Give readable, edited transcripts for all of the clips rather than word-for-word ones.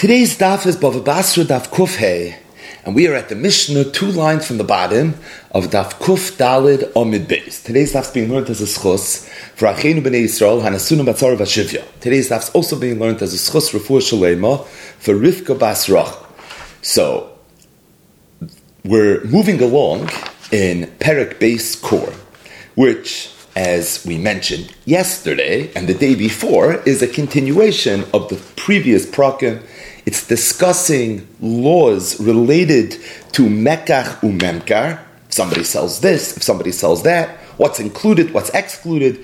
Today's daf is Bava Basra daf Kuf Hey, and we are at the Mishnah 2 lines from the bottom of daf Kuf Dalid Amid Beis. Today's daf is being learned as a schus for Achenu B'nai Yisrael Hanasunu Batzar Vashivya. Today's daf is also being learned as a schus Refuah Shalema for Rivka Bas Rach. So we're moving along in Perek Beis Kor, which, as we mentioned yesterday and the day before, is a continuation of the previous prakim. It's discussing laws related to mekach umemkar. If somebody sells this, if somebody sells that, what's included, what's excluded.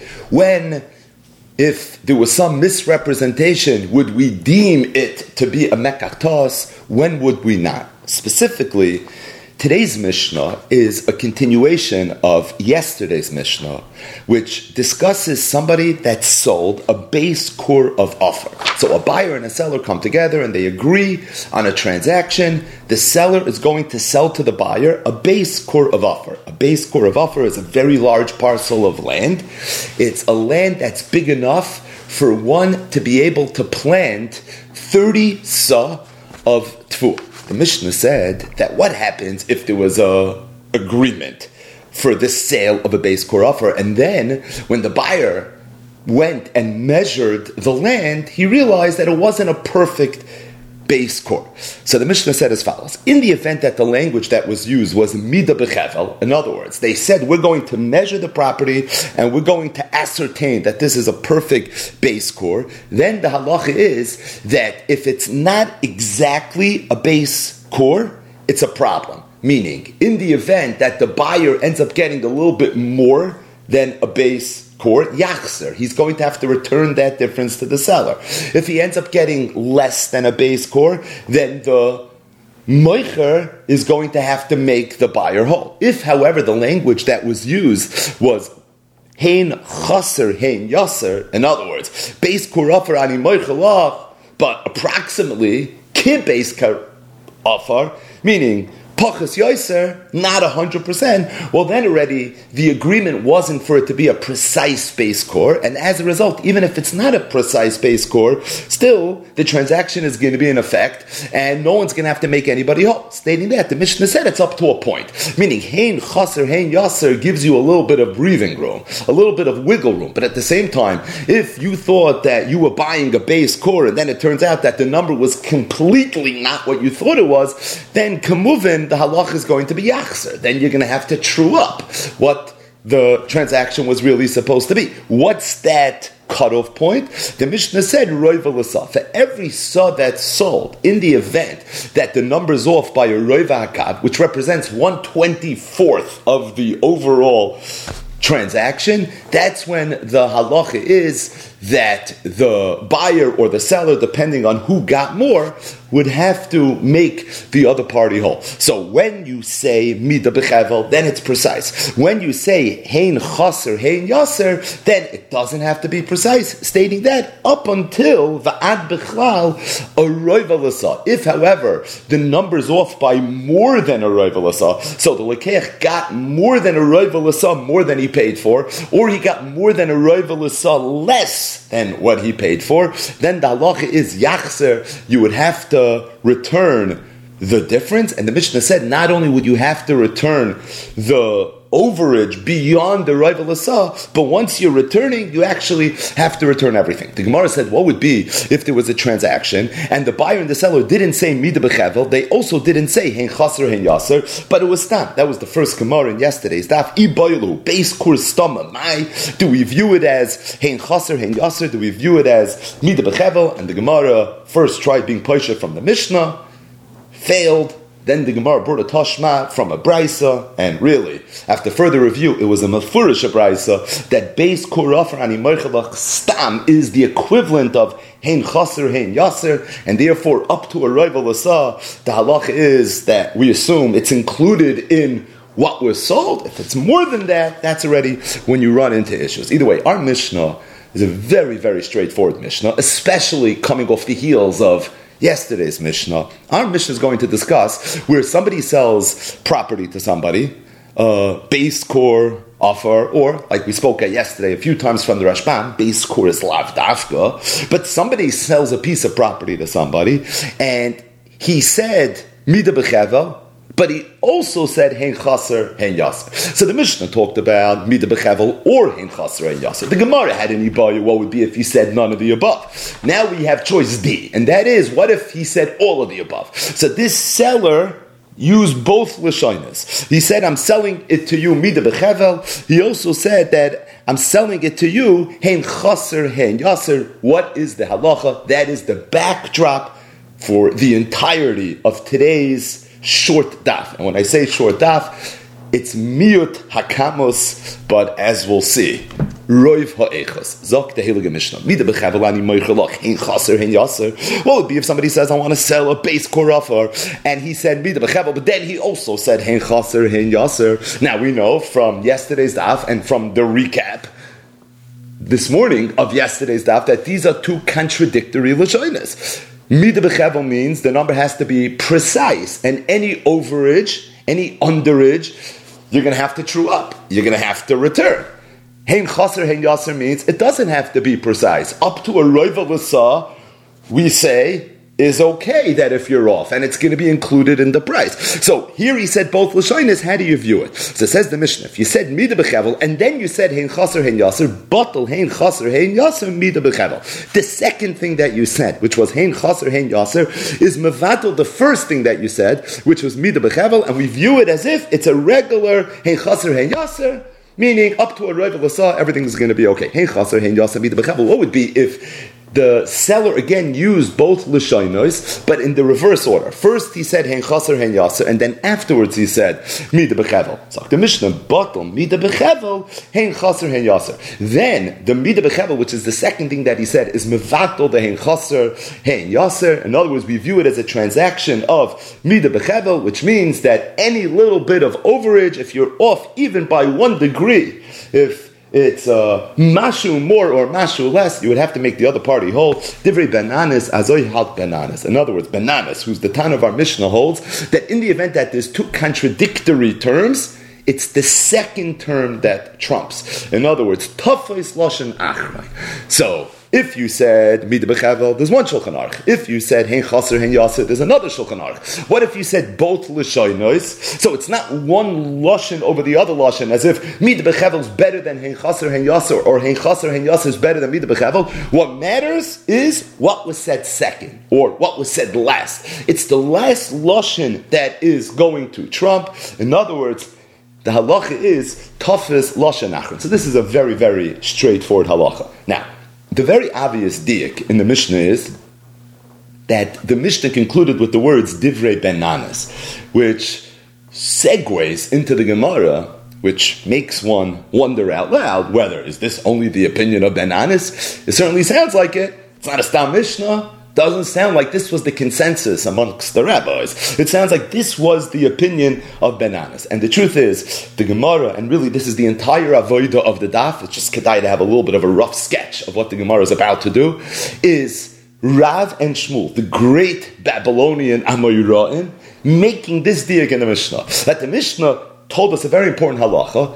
If there was some misrepresentation, would we deem it to be a mekach tos? When would we not? Specifically, today's Mishnah is a continuation of yesterday's Mishnah, which discusses somebody that sold a base core of offer. So a buyer and a seller come together and they agree on a transaction. The seller is going to sell to the buyer a base core of offer. A base core of offer is a very large parcel of land. It's a land that's big enough for one to be able to plant 30 sa of tfu. The Mishnah said that what happens if there was a agreement for the sale of a base core offer, and then when the buyer went and measured the land, he realized that it wasn't a perfect base core. So the Mishnah said as follows: in the event that the language that was used was mida bechevel, in other words, they said we're going to measure the property and we're going to ascertain that this is a perfect base core, then the halacha is that if it's not exactly a base core, it's a problem. Meaning, in the event that the buyer ends up getting a little bit more than a base core, yachzer, he's going to have to return that difference to the seller. If he ends up getting less than a base core, then the moicher is going to have to make the buyer whole. If, however, the language that was used was hein chaser, hein yaser, in other words, base core offer ani moicher lach, but approximately ki base core offer, meaning pachas yoser, not 100%, well then already the agreement wasn't for it to be a precise base core, and as a result, even if it's not a precise base core, still the transaction is going to be in effect, and no one's going to have to make anybody whole. Stating that, the Mishnah said it's up to a point, meaning hein chaser, hein yaser gives you a little bit of breathing room, a little bit of wiggle room, but at the same time, if you thought that you were buying a base core, and then it turns out that the number was completely not what you thought it was, then kamuvin, the halach is going to be yachzer. Then you're going to have to true up what the transaction was really supposed to be. What's that cutoff point? The Mishnah said, roiv l'sa. For every sa that's sold, in the event that the number's off by a roiv hakav, which represents 1/24 of the overall transaction, that's when the halacha is that the buyer or the seller, depending on who got more, would have to make the other party whole. So when you say mida bechevel, then it's precise. When you say hein chaser, hein yaser, then it doesn't have to be precise, stating that up until va'ad bechlal a roiv l'sa. If, however, the number's off by more than a roiv l'sa, so the lekeach got more than a roiv l'sa, more than he paid for, or he got more than a roiv l'sa, less than what he paid for, then the halacha is yachzer. You would have to return the difference. And the Mishnah said not only would you have to return the overage beyond the roiv l'sa, but once you're returning, you actually have to return everything. The Gemara said, what would be if there was a transaction and the buyer and the seller didn't say mida bechevel, they also didn't say hein chaser, hein yaser, but it was stam. That was the first Gemara in yesterday's daf. Iboilu, base kurs stama. Do we view it as hein chaser, hein yaser? Do we view it as mida bechevel? And the Gemara first tried being posher from the Mishnah, failed. Then the Gemara brought a tashma from a brisa, and really, after further review, it was a mefurish brisa that base core offer ani moichelach stam is the equivalent of hein chaser, hein yaser, and therefore up to a roiv l'sa, the halacha is that we assume it's included in what was sold. If it's more than that, that's already when you run into issues. Either way, our Mishnah is a very, very straightforward Mishnah, especially coming off the heels of yesterday's Mishnah. Our Mishnah is going to discuss where somebody sells property to somebody, base core offer, or like we spoke at yesterday a few times from the Rashbam, base core is lav dafka, but somebody sells a piece of property to somebody, and he said, mida bechevel, but he also said hein chaser, hein yaser. So the Mishnah talked about mida bechevel or hein chaser, hein yaser. The Gemara had an ibayu, what would be if he said none of the above. Now we have choice D, and that is, what if he said all of the above? So this seller used both lashonos. He said, I'm selling it to you, mida bechevel. He also said that I'm selling it to you, hein chaser, hein yaser. What is the halacha? That is the backdrop for the entirety of today's short daf. And when I say short daf, it's miut hakamos, but as we'll see, roiv ha'echos. Zok the Heilige Mishnah. Mida bechavel ani moichelach, hein chaser, hein yaser. What would be if somebody says, I want to sell a base core offer, and he said mida bechavel, but then he also said hein chaser, hein yaser. Now we know from yesterday's daf and from the recap this morning of yesterday's daf that these are two contradictory lashonos. Mida bechevel means the number has to be precise, and any overage, any underage, you're going to have to true up. You're going to have to return. Hein chaser, hein yaser means it doesn't have to be precise. Up to a roiva l'sa, we say, is okay that if you're off, and it's going to be included in the price. So here he said both l'shonos. How do you view it? So it says the Mishnah, if you said mida bechevel, and then you said hein chaser, hein yaser, batel hein chaser, hein yaser, mida bechevel. The second thing that you said, which was hein chaser, hein yaser, is mevatel the first thing that you said, which was mida bechevel, and we view it as if it's a regular hein chaser, hein yaser, meaning up to a roiv l'sa, everything's going to be okay. Hein chaser, hein yaser, mida bechevel. What would be if the seller again used both lashonos, but in the reverse order? First he said hein chaser, hein yaser, and then afterwards he said mida bechevel. So the Mishnah batel mida bechevel hein chaser, hein yaser. Then the mida bechevel, which is the second thing that he said, is mevatel the hein chaser, hein yaser. In other words, we view it as a transaction of mida bechevel, which means that any little bit of overage, if you're off even by 1 degree, if it's mashu more or mashu less, you would have to make the other party whole. Divrei benanis azoy halt benanis. In other words, benanis, who's the Tan of our Mishnah, holds that in the event that there's two contradictory terms, it's the second term that trumps. In other words, tafos lashon achrei. So if you said mida bechevel, there's one Shulchan Aruch. If you said hein chaser, hein yaser, there's another Shulchan Aruch. What if you said both lashonos? So it's not one lashon over the other lashon, as if mida bechevel is better than hein chaser, hein yaser, or hein chaser, hein yaser is better than mida bechevel. What matters is what was said second, or what was said last. It's the last lashon that is going to trump. In other words, the halacha is tafis lashon achrei. So this is a very, very straightforward halacha. Now, the very obvious diak in the Mishnah is that the Mishnah concluded with the words divrei benanis, which segues into the Gemara, which makes one wonder out loud whether is this only the opinion of benanis. It certainly sounds like it. It's not a stam Mishnah. Doesn't sound like this was the consensus amongst the rabbis. It sounds like this was the opinion of benanis. And the truth is, the Gemara, and really this is the entire avodah of the daf, it's just kedai to have a little bit of a rough sketch of what the Gemara is about to do, is Rav and Shmuel, the great Babylonian Amoraim, making this diak in the Mishnah. That the Mishnah told us a very important halacha,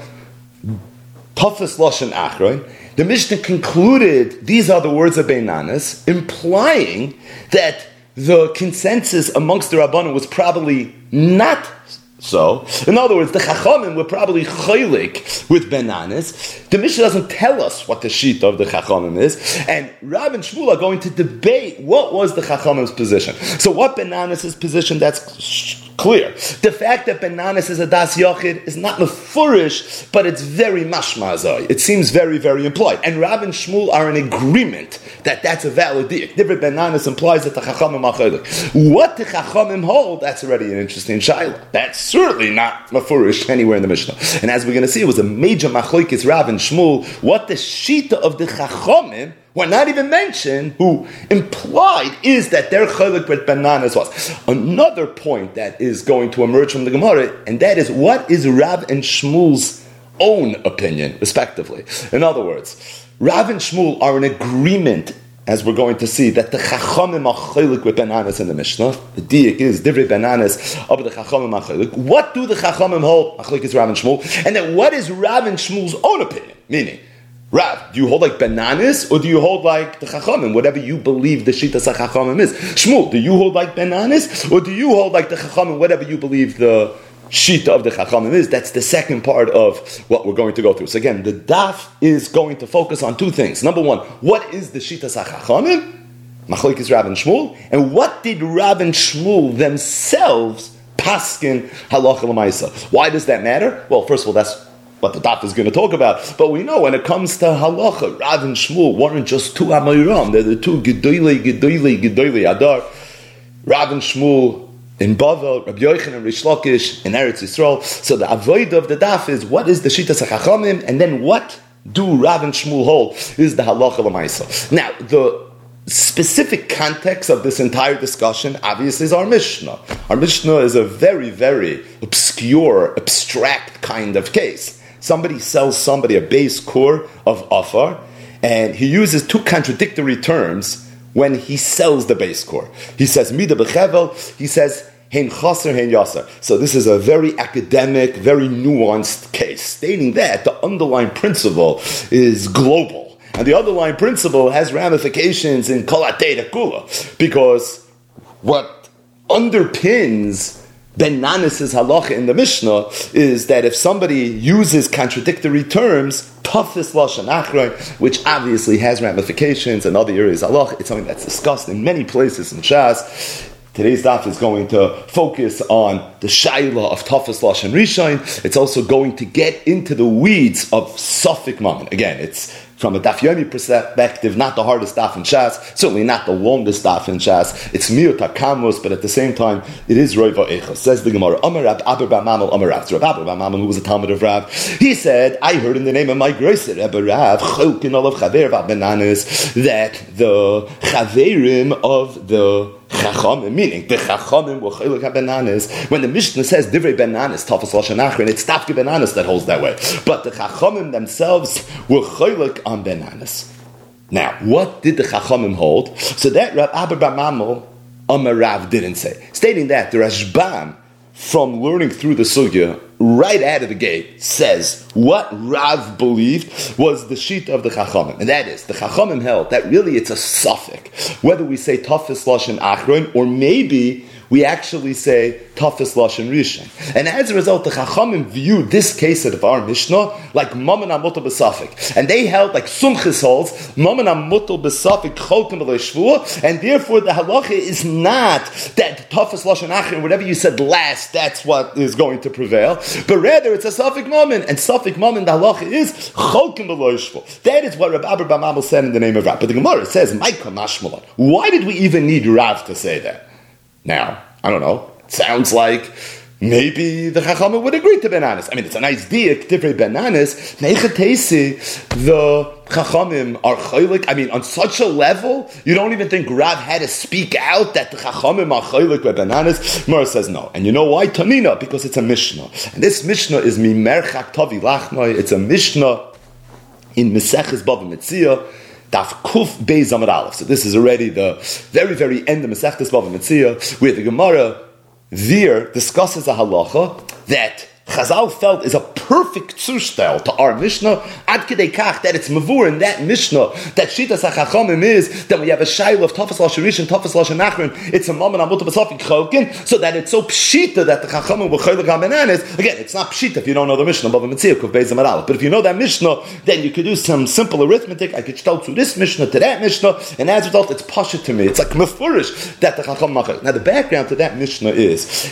tafis lashon achrei. The Mishnah concluded these are the words of benanis, implying that the consensus amongst the Rabbanim was probably not so. In other words, the Chachamim were probably chaylik with benanis. The Mishnah doesn't tell us what the sheet of the Chachamim is, and Rav and Shmuel are going to debate what was the Chachamim's position. So what benanis' position, that's clear. The fact that benanis is a das yachid is not mefurish, but it's very mashmazai. It seems very, very implied. And Rav and Shmuel are in agreement that that's a valid diak. Different benanis implies that the chachamim are chaylik. What the chachamim hold, that's already an interesting shayla. That's certainly not mefurish anywhere in the Mishnah. And as we're going to see, it was a major machlokes Rav and Shmuel. What the shita of the chachamim were not even mentioned, who implied is that their chaylik with benanis was. Another point that is going to emerge from the Gemara, and that is, what is Rav and Shmuel's own opinion, respectively? In other words, Rav and Shmuel are in agreement as we're going to see, that the Chachamim are chaylik with Ben Anas in the Mishnah. The diak is Divrei Ben Anas of the Chachamim are chaylik. What do the Chachamim hold? Achlik is Rav and Shmuel. And then what is Rav and Shmuel's own opinion? Meaning, Rav, do you hold like Ben Anas or do you hold like the Chachamim? Whatever you believe the Shitas HaChachamim is. Shmuel, do you hold like Ben Anas or do you hold like the Chachamim? Whatever you believe the Shita of the Chachamim is. That's the second part of what we're going to go through. So again, the daf is going to focus on two things. Number one, what is the Shitas HaChachamim? Machlokes Rav and Shmuel. And what did Rav and Shmuel themselves paskin halacha l'maisa? Why does that matter? Well, first of all, that's what the daf is going to talk about. But we know when it comes to halacha, Rav and Shmuel weren't just two Amoram. They're the two Gedolei Adar. Rav and Shmuel in Bavel, Rabbi Yochanan and Rish Lakish in Eretz Yisrael. So the avoid of the daf is what is the Shitas HaChachamim, and then what do Rav and Shmuel hold is the halacha l'maisa. Now, the specific context of this entire discussion, obviously, is our Mishnah. Our Mishnah is a very, very obscure, abstract kind of case. Somebody sells somebody a base core of afar, and he uses two contradictory terms when he sells the base core. He says, Mida b'chevel, he says, Hein chaser, hein yaser. So this is a very academic, very nuanced case, stating that the underlying principle is global. And the underlying principle has ramifications in kol atei kula, because what underpins Ben Nanas' halacha in the Mishnah is that if somebody uses contradictory terms, tafis lashon achron, which obviously has ramifications in other areas of halacha, it's something that's discussed in many places in Shas. Today's daf is going to focus on the shaila of tafis lashon rishon. It's also going to get into the weeds of Safek Mammon. Again, it's from a Daf Yomi perspective, not the hardest daf in Shas, certainly not the longest daf in Shas. It's miut hakamos, but at the same time, it is roiva echos. Says the Gemara, Amar Rab Aber bar Mamel, Amar Rav. So Rab Aber bar Mamel, who was a Talmud of Rav, he said, I heard in the name of my grace, Rebbe Rav, Cholkin olav chaver v'benanes, that the chaverim of the Chachamim, meaning the Chachamim were chaylik ha-benanes. When the Mishnah says divrei benanes, tafas lashon achron, it's tafke benanes that holds that way. But the Chachamim themselves were chaylik on benanes. Now, what did the Chachamim hold? So that Rav Aber bar Mamel, Amar Rav didn't say. Stating that the Rashbam, from learning through the sugya, right out of the gate, says what Rav believed was the sheet of the Chachamim. And that is, the Chachamim held that really it's a suffix. Whether we say Tafis Lashon Achron, or maybe we actually say Tafis Lashon Rishon. And as a result, the Chachamim viewed this case of our Mishnah like Mammon HaMutal B'Safik. And they held, like Sumchis holds, Mammon HaMutal B'Safik Cholkim B'Lo Shvua, and therefore the halacha is not that Tafis Lashon Achron, whatever you said last, that's what is going to prevail, but rather it's a Safik Mammon, and Safik Mammon, the halacha is Cholkim B'Lo Shvua. That is what Rav Aber bar Mamel said in the name of Rav. But the Gemara says, Maika Mashmalon. Why did we even need Rav to say that? Now, I don't know, it sounds like maybe the Chachamim would agree to benanas. I mean, it's a nice diak, different benanas. Neichatesi, the Chachamim are chaylik. I mean, on such a level, you don't even think Rav had to speak out that the Chachamim are chaylik by benanas. Mora says no. And you know why? Tanina, because it's a Mishnah. And this Mishnah is Mimerchak Tavi Lachmai. It's a Mishnah in Meseches Bava Metzia, Daf Kuf Beis Amud Aleph. So this is already the very, very end of Masechtas Bava Metzia, where the Gemara there discusses a halacha that Chazal felt is a perfect zustel to our Mishnah, ad kedei kach, that it's mavur in that Mishnah, that Shitas HaChachamim is, that we have a shayla of Tafas Lashon Rishon, Tafas Lashon Achron, it's a Mammon HaMutal B'Safik Cholkin, so that it's so pshita that the Chachamim were chaylik ha-benanes. Again, it's not pshita if you don't know the Mishnah, Bava Metzia, Kuf Beis Amud Aleph. But if you know that Mishnah, then you could do some simple arithmetic. I could tell to this Mishnah, to that Mishnah, and as a result, it's pasha to me. It's like mefurish that the Chachamim are chaylik. Now, the background to that Mishnah is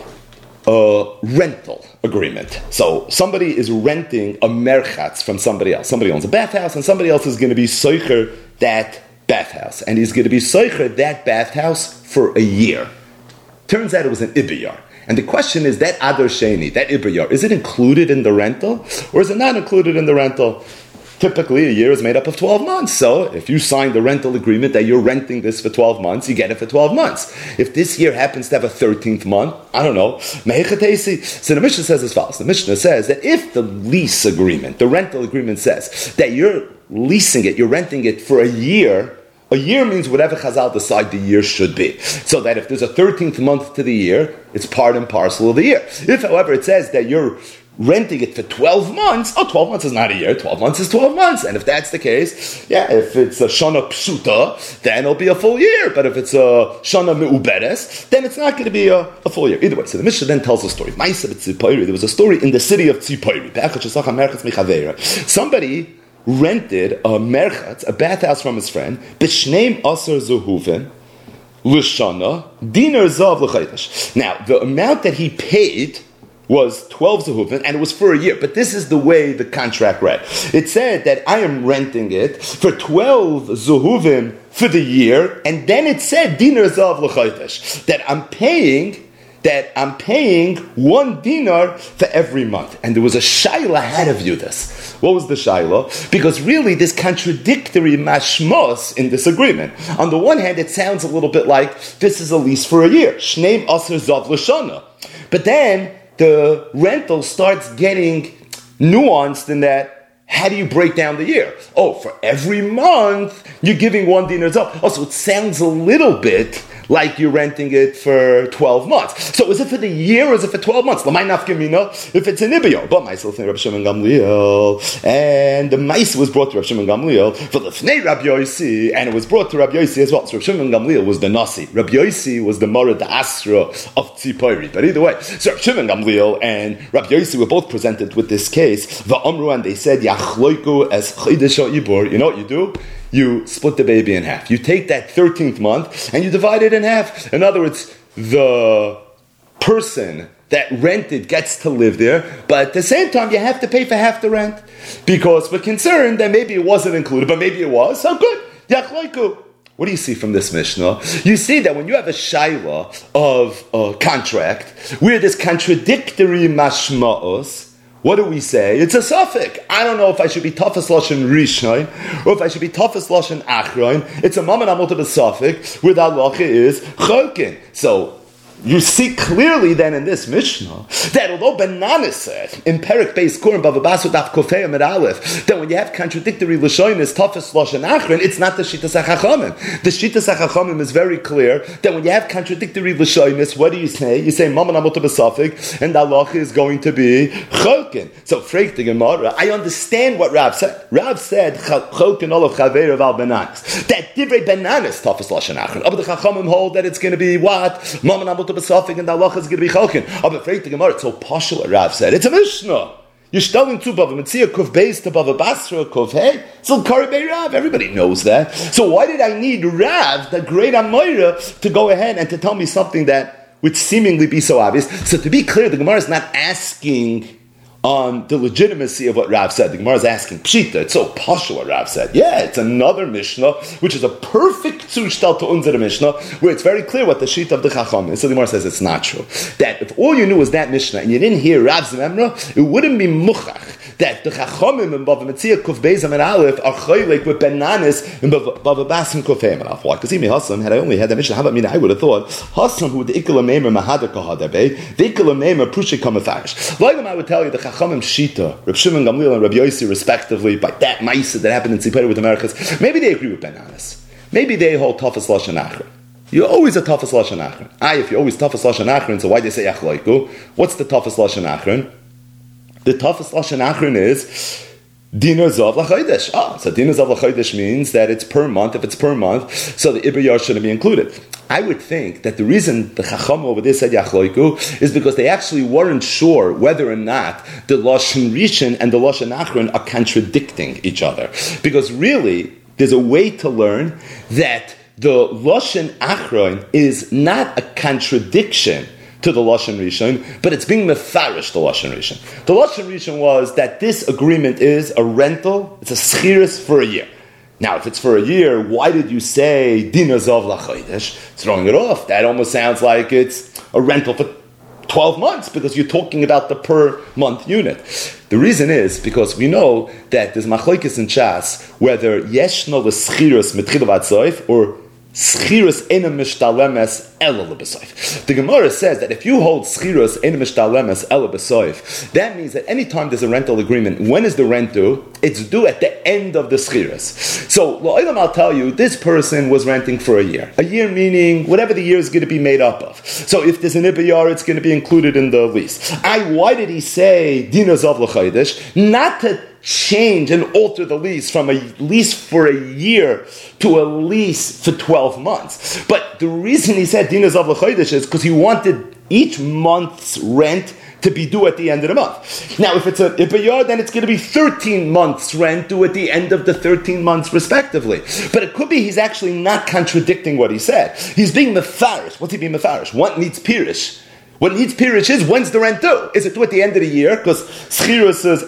a rental agreement. So somebody is renting a merchatz from somebody else. Somebody owns a bathhouse, and somebody else is going to be soicher that bathhouse. And he's going to be soicher that bathhouse for a year. Turns out it was an ibiyar. And the question is, that adar sheni, that ibiyar, is it included in the rental, or is it not included in the rental? Typically, a year is made up of 12 months. So if you sign the rental agreement that you're renting this for 12 months, you get it for 12 months. If this year happens to have a 13th month, I don't know. So the Mishnah says as follows. The Mishnah says that if the lease agreement, the rental agreement says that you're leasing it, you're renting it for a year, A year means whatever Chazal decide the year should be. So that if there's a 13th month to the year, it's part and parcel of the year. If, however, it says that you're renting it for 12 months, 12 months is not a year, 12 months is 12 months. And if that's the case, if it's a Shana Pshuta, then it'll be a full year. But if it's a Shana Me'uberes, then it's not going to be a full year. Either way, so the Mishnah then tells a story. There was a story in the city of Tzipori. Somebody rented a merchatz, a bathhouse from his friend, b'shneim asar zuhuven, l'shana, dinar zav l'chaydash. Now, the amount that he paid was 12 zuhuvin, and it was for a year. But this is the way the contract read. It said that I am renting it for 12 zuhuvin for the year, and then it said dinar zav l'chaydash, that I'm paying 1 dinar for every month. And there was a shaila, how to view this. What was the shaila? Because really there's contradictory mashmos in this agreement. On the one hand, it sounds a little bit like this is a lease for a year. Shneim aser zav l'shana. But then the rental starts getting nuanced in that, how do you break down the year? For every month, you're giving 1 dinar zav. Also, it sounds a little bit like you're renting it for 12 months. So is it for the year or is it for 12 months? L'may nafkamina, if it's an ibio. But Maisa l'fnei Rabbi Shimon Gamliel. And the Maisa was brought to Rabbi Shimon Gamliel for l'fnei Rabbi Yosi, and it was brought to Rabbi Yosi as well. So Rabbi Shimon Gamliel was the Nasi. Rabbi Yosi was the Mara, the Asra of Tzipori. But either way, so Rabbi Shimon Gamliel and Rabbi Yosi were both presented with this case. V'amru, and they said, Yachloiku as Chodesh ha'ibur. You know what you do? You split the baby in half. You take that 13th month and you divide it in half. In other words, the person that rented gets to live there, but at the same time you have to pay for half the rent. Because we're concerned that maybe it wasn't included, but maybe it was. So good. Yachloiku. What do you see from this Mishnah? You see that when you have a shaila of a contract, where there's contradictory mashma'os, what do we say? It's a suffix. I don't know if I should be tafas lashon rishon or if I should be tafas lashon achron. It's a maman amot of a suffix where the halacha is chokin. So you see clearly then in this Mishnah that although Benanis said in Perek Beis Kurim Bava Basra Daf Kofei Amid Aleph that when you have contradictory lashonis tafas lashon achron, it's not the Shittas HaChachamim. The Shittas HaChachamim is very clear that when you have contradictory lashonis, what do you say? You say maman amot of a suffix, and the halacha is going to be chokin. So frek the Gemara, I understand what Rav said. Rav said chokin olav chaver of al Benanis. That divrei Benanis tafas lashon achron. But the Chachamim hold that it's going to be what maman amot of a suffix, and the halacha is going to be chokin. But frek the Gemara, it's so poshul. Rav said it's a Mishnah. You're telling two Bava Metzia Kuf Beis to Bava Basra Kuf Hey. So Karibei Rav, everybody knows that. So why did I need Rav, the great Amoira, to go ahead and to tell me something that would seemingly be so obvious? So to be clear, the Gemara is not asking on the legitimacy of what Rav said. The Gemara is asking Pshita. It's so posh what Rav said. Yeah, it's another Mishnah, which is a perfect zushtal to unzer Mishnah, where it's very clear what the sheet of the Chacham is. So the Gemara says it's not true. That if all you knew was that Mishnah and you didn't hear Rav's Memra, it wouldn't be muchach that the Chachamim and Bava Metzia Kuf Beis and Aleph are choylek with Benanis and Bava Basim Kuf Hey and Aleph. Why? Because even Hassan, had I only had that Mishnah, how about me? I would have thought Hassan who the Ikela Meimer Mahadar Kahadar Bey, the Ikela Meimer Prushe Kamafarish. Like I would tell you the Chachamim Shita, Reb Shimon Gamliel and Reb Yosi respectively, by that Maisa that happened in Tzipori with Americas, maybe they agree with Benanis. Maybe they hold Tafas Lashon Achron. You're always a Tafas Lashon Achron. If you're always Tafas Lashon Achron, so why do they say Achloiku? What's the Tafas Lashon Achron? The Tafas Lashon Achron is Dinar Zav L'Chodesh. So Dinar Zav L'Chodesh means that it's per month. If it's per month, so the Iber Yar shouldn't be included. I would think that the reason the Chacham over there said Yachloiku is because they actually weren't sure whether or not the Lashon Rishon and the Lashon Achron are contradicting each other. Because really, there's a way to learn that the Lashon Achron is not a contradiction to the Lashon Rishon, but it's being mefarish the Lashon Rishon. The Lashon Rishon was that this agreement is a rental, it's a schiris for a year. Now, if it's for a year, why did you say Dinar Zav L'Chodesh? Throwing it off. That almost sounds like it's a rental for 12 months, because you're talking about the per month unit. The reason is because we know that there's machlokes in Shas whether yeshno l'schiris mitchil v'ad soif or Schiros ena mishtalemes ela lebesoif. The Gemara says that if you hold schiros ena mishtalemes ela besoif, that means that any time there's a rental agreement, when is the rent due? It's due at the end of the schiras. So, L'olam, I'll tell you, this person was renting for a year. A year meaning whatever the year is going to be made up of. So if there's an Ibayar, it's going to be included in the lease. Why did he say Dinas of L'chaydish? Not to change and alter the lease from a lease for a year to a lease for 12 months. But the reason he said Dinas of L'chaydish is because he wanted each month's rent to be due at the end of the month. Now, if it's a Ibayar, then it's going to be 13 months rent due at the end of the 13 months respectively. But it could be he's actually not contradicting what he said. He's being mefarish. What's he being mefarish? What needs pirish? What needs pirish is, when's the rent due? Is it due at the end of the year? Because Schirus says,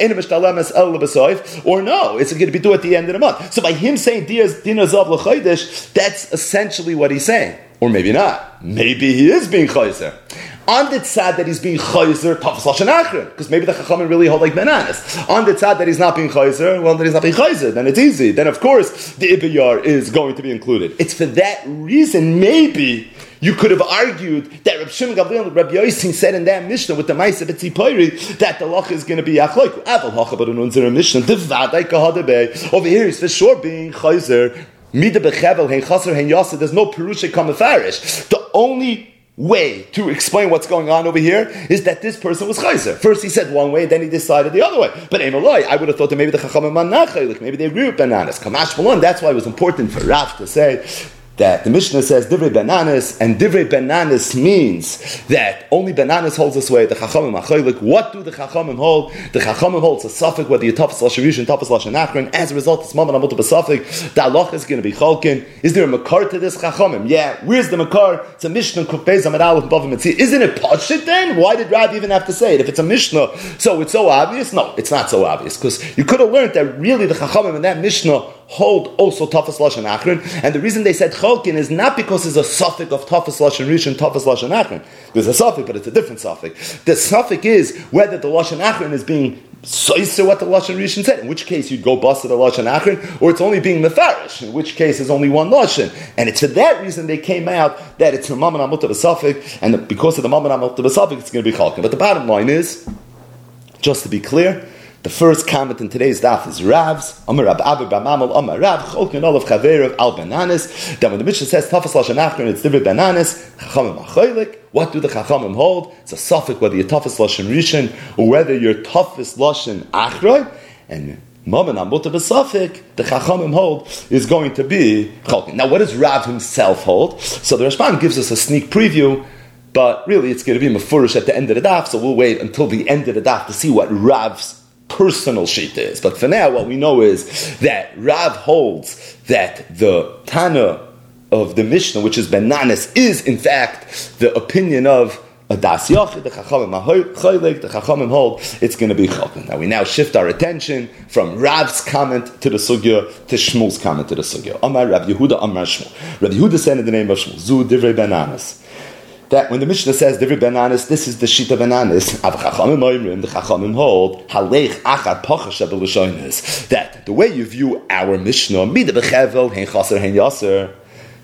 or no, it's going to be due at the end of the month. So by him saying, Dinas of L'chaydish, that's essentially what he's saying. Or maybe not. Maybe he is being chayzer. On the tzad that he's being chayzer, tafas lashon achron, because maybe the chachamim really hold like bananas. On the tzad that he's not being chayzer, well, then he's not being chayzer, then it's easy. Then of course the Ibayar is going to be included. It's for that reason, maybe you could have argued that Reb Shimon Gamliel and Reb Yosin said in that Mishnah with the Ma'aseh B'tzipori that the lacha is going to be achloiku. Aval hacha but unzer Mishnah the vaday kahadebe. Over here he's for sure being chayzer. Mida bechevel hein chaser hein yasser. There's no perusha kamefarish. The only way to explain what's going on over here is that this person was chayzer. First he said one way, then he decided the other way. But Emaloi, I would have thought that maybe the chachamim manachaylik, maybe they agree with bananas. Kamash Malon. That's why it was important for Rav to say that the Mishnah says divrei bananas, and divrei bananas means that only bananas holds this way. The chachamim achaylik. What do the chachamim hold? The chachamim holds a suffix whether you tafas lashon rishon, tafas lashon achron. As a result, it's mammon amuta b'suffix. The halacha is going to be chalkin. Is there a makar to this chachamim? Yeah. Where's the makar? It's a Mishnah kufbez amad aleph bavim etzir. Isn't it pashit then? Why did Rav even have to say it? If it's a Mishnah, so it's so obvious? No, it's not so obvious, because you could have learned that really the chachamim in that Mishnah hold also tafas lashon achron, and the reason they said chalkin is not because there's a suffix of tafas lashon rishon, tafas lashon achron. There's a suffix, but it's a different suffix. The suffix is whether the lashon achron is being soiser what the lashon rishon said, in which case you'd go bust to the lashon achron, or it's only being mefarish, in which case there's only one lashon. And it's for that reason they came out that it's a mammon amut of a suffix, and because of the mammon amut of a suffix, it's going to be chalkin. But the bottom line is, just to be clear, the first comment in today's daf is Rav's. Amar Rab Abba Bamamal Amar Rav Cholkin Olav Chaverev Al Bananas. Then when the Mishnah says Tafas Lashon Achron, it's divrei bananas. Chachamim achaylik. What do the Chachamim hold? It's a suffix whether you're Tafas Lashon Rishon or whether you're Tafas Lashon Achron. And Mammon Amut of a suffix, the Chachamim hold is going to be Cholkin. Now, what does Rav himself hold? So the Rashbam gives us a sneak preview. But really, it's going to be mefurish at the end of the daf. So we'll wait until the end of the daf to see what Rav's personal shita is. But for now, what we know is that Rav holds that the Tana of the Mishnah, which is bananas, is in fact the opinion of a das yachid. The Chachamim chaylik, the Chachamim hold it's going to be chalkin. Now we now shift our attention from Rav's comment to the sugya to Shmuel's comment to the sugya. Amar Rav Yehuda, Amar Shmuel. Rav Yehuda said in the name of Shmuel, Zu divrei bananas. That when the Mishnah says divrei bananas, this is the shita bananas. The Chachamim hold halech achar pachas shabelushonis. That the way you view our Mishnah, mida bechevel hein chaser hein yaser,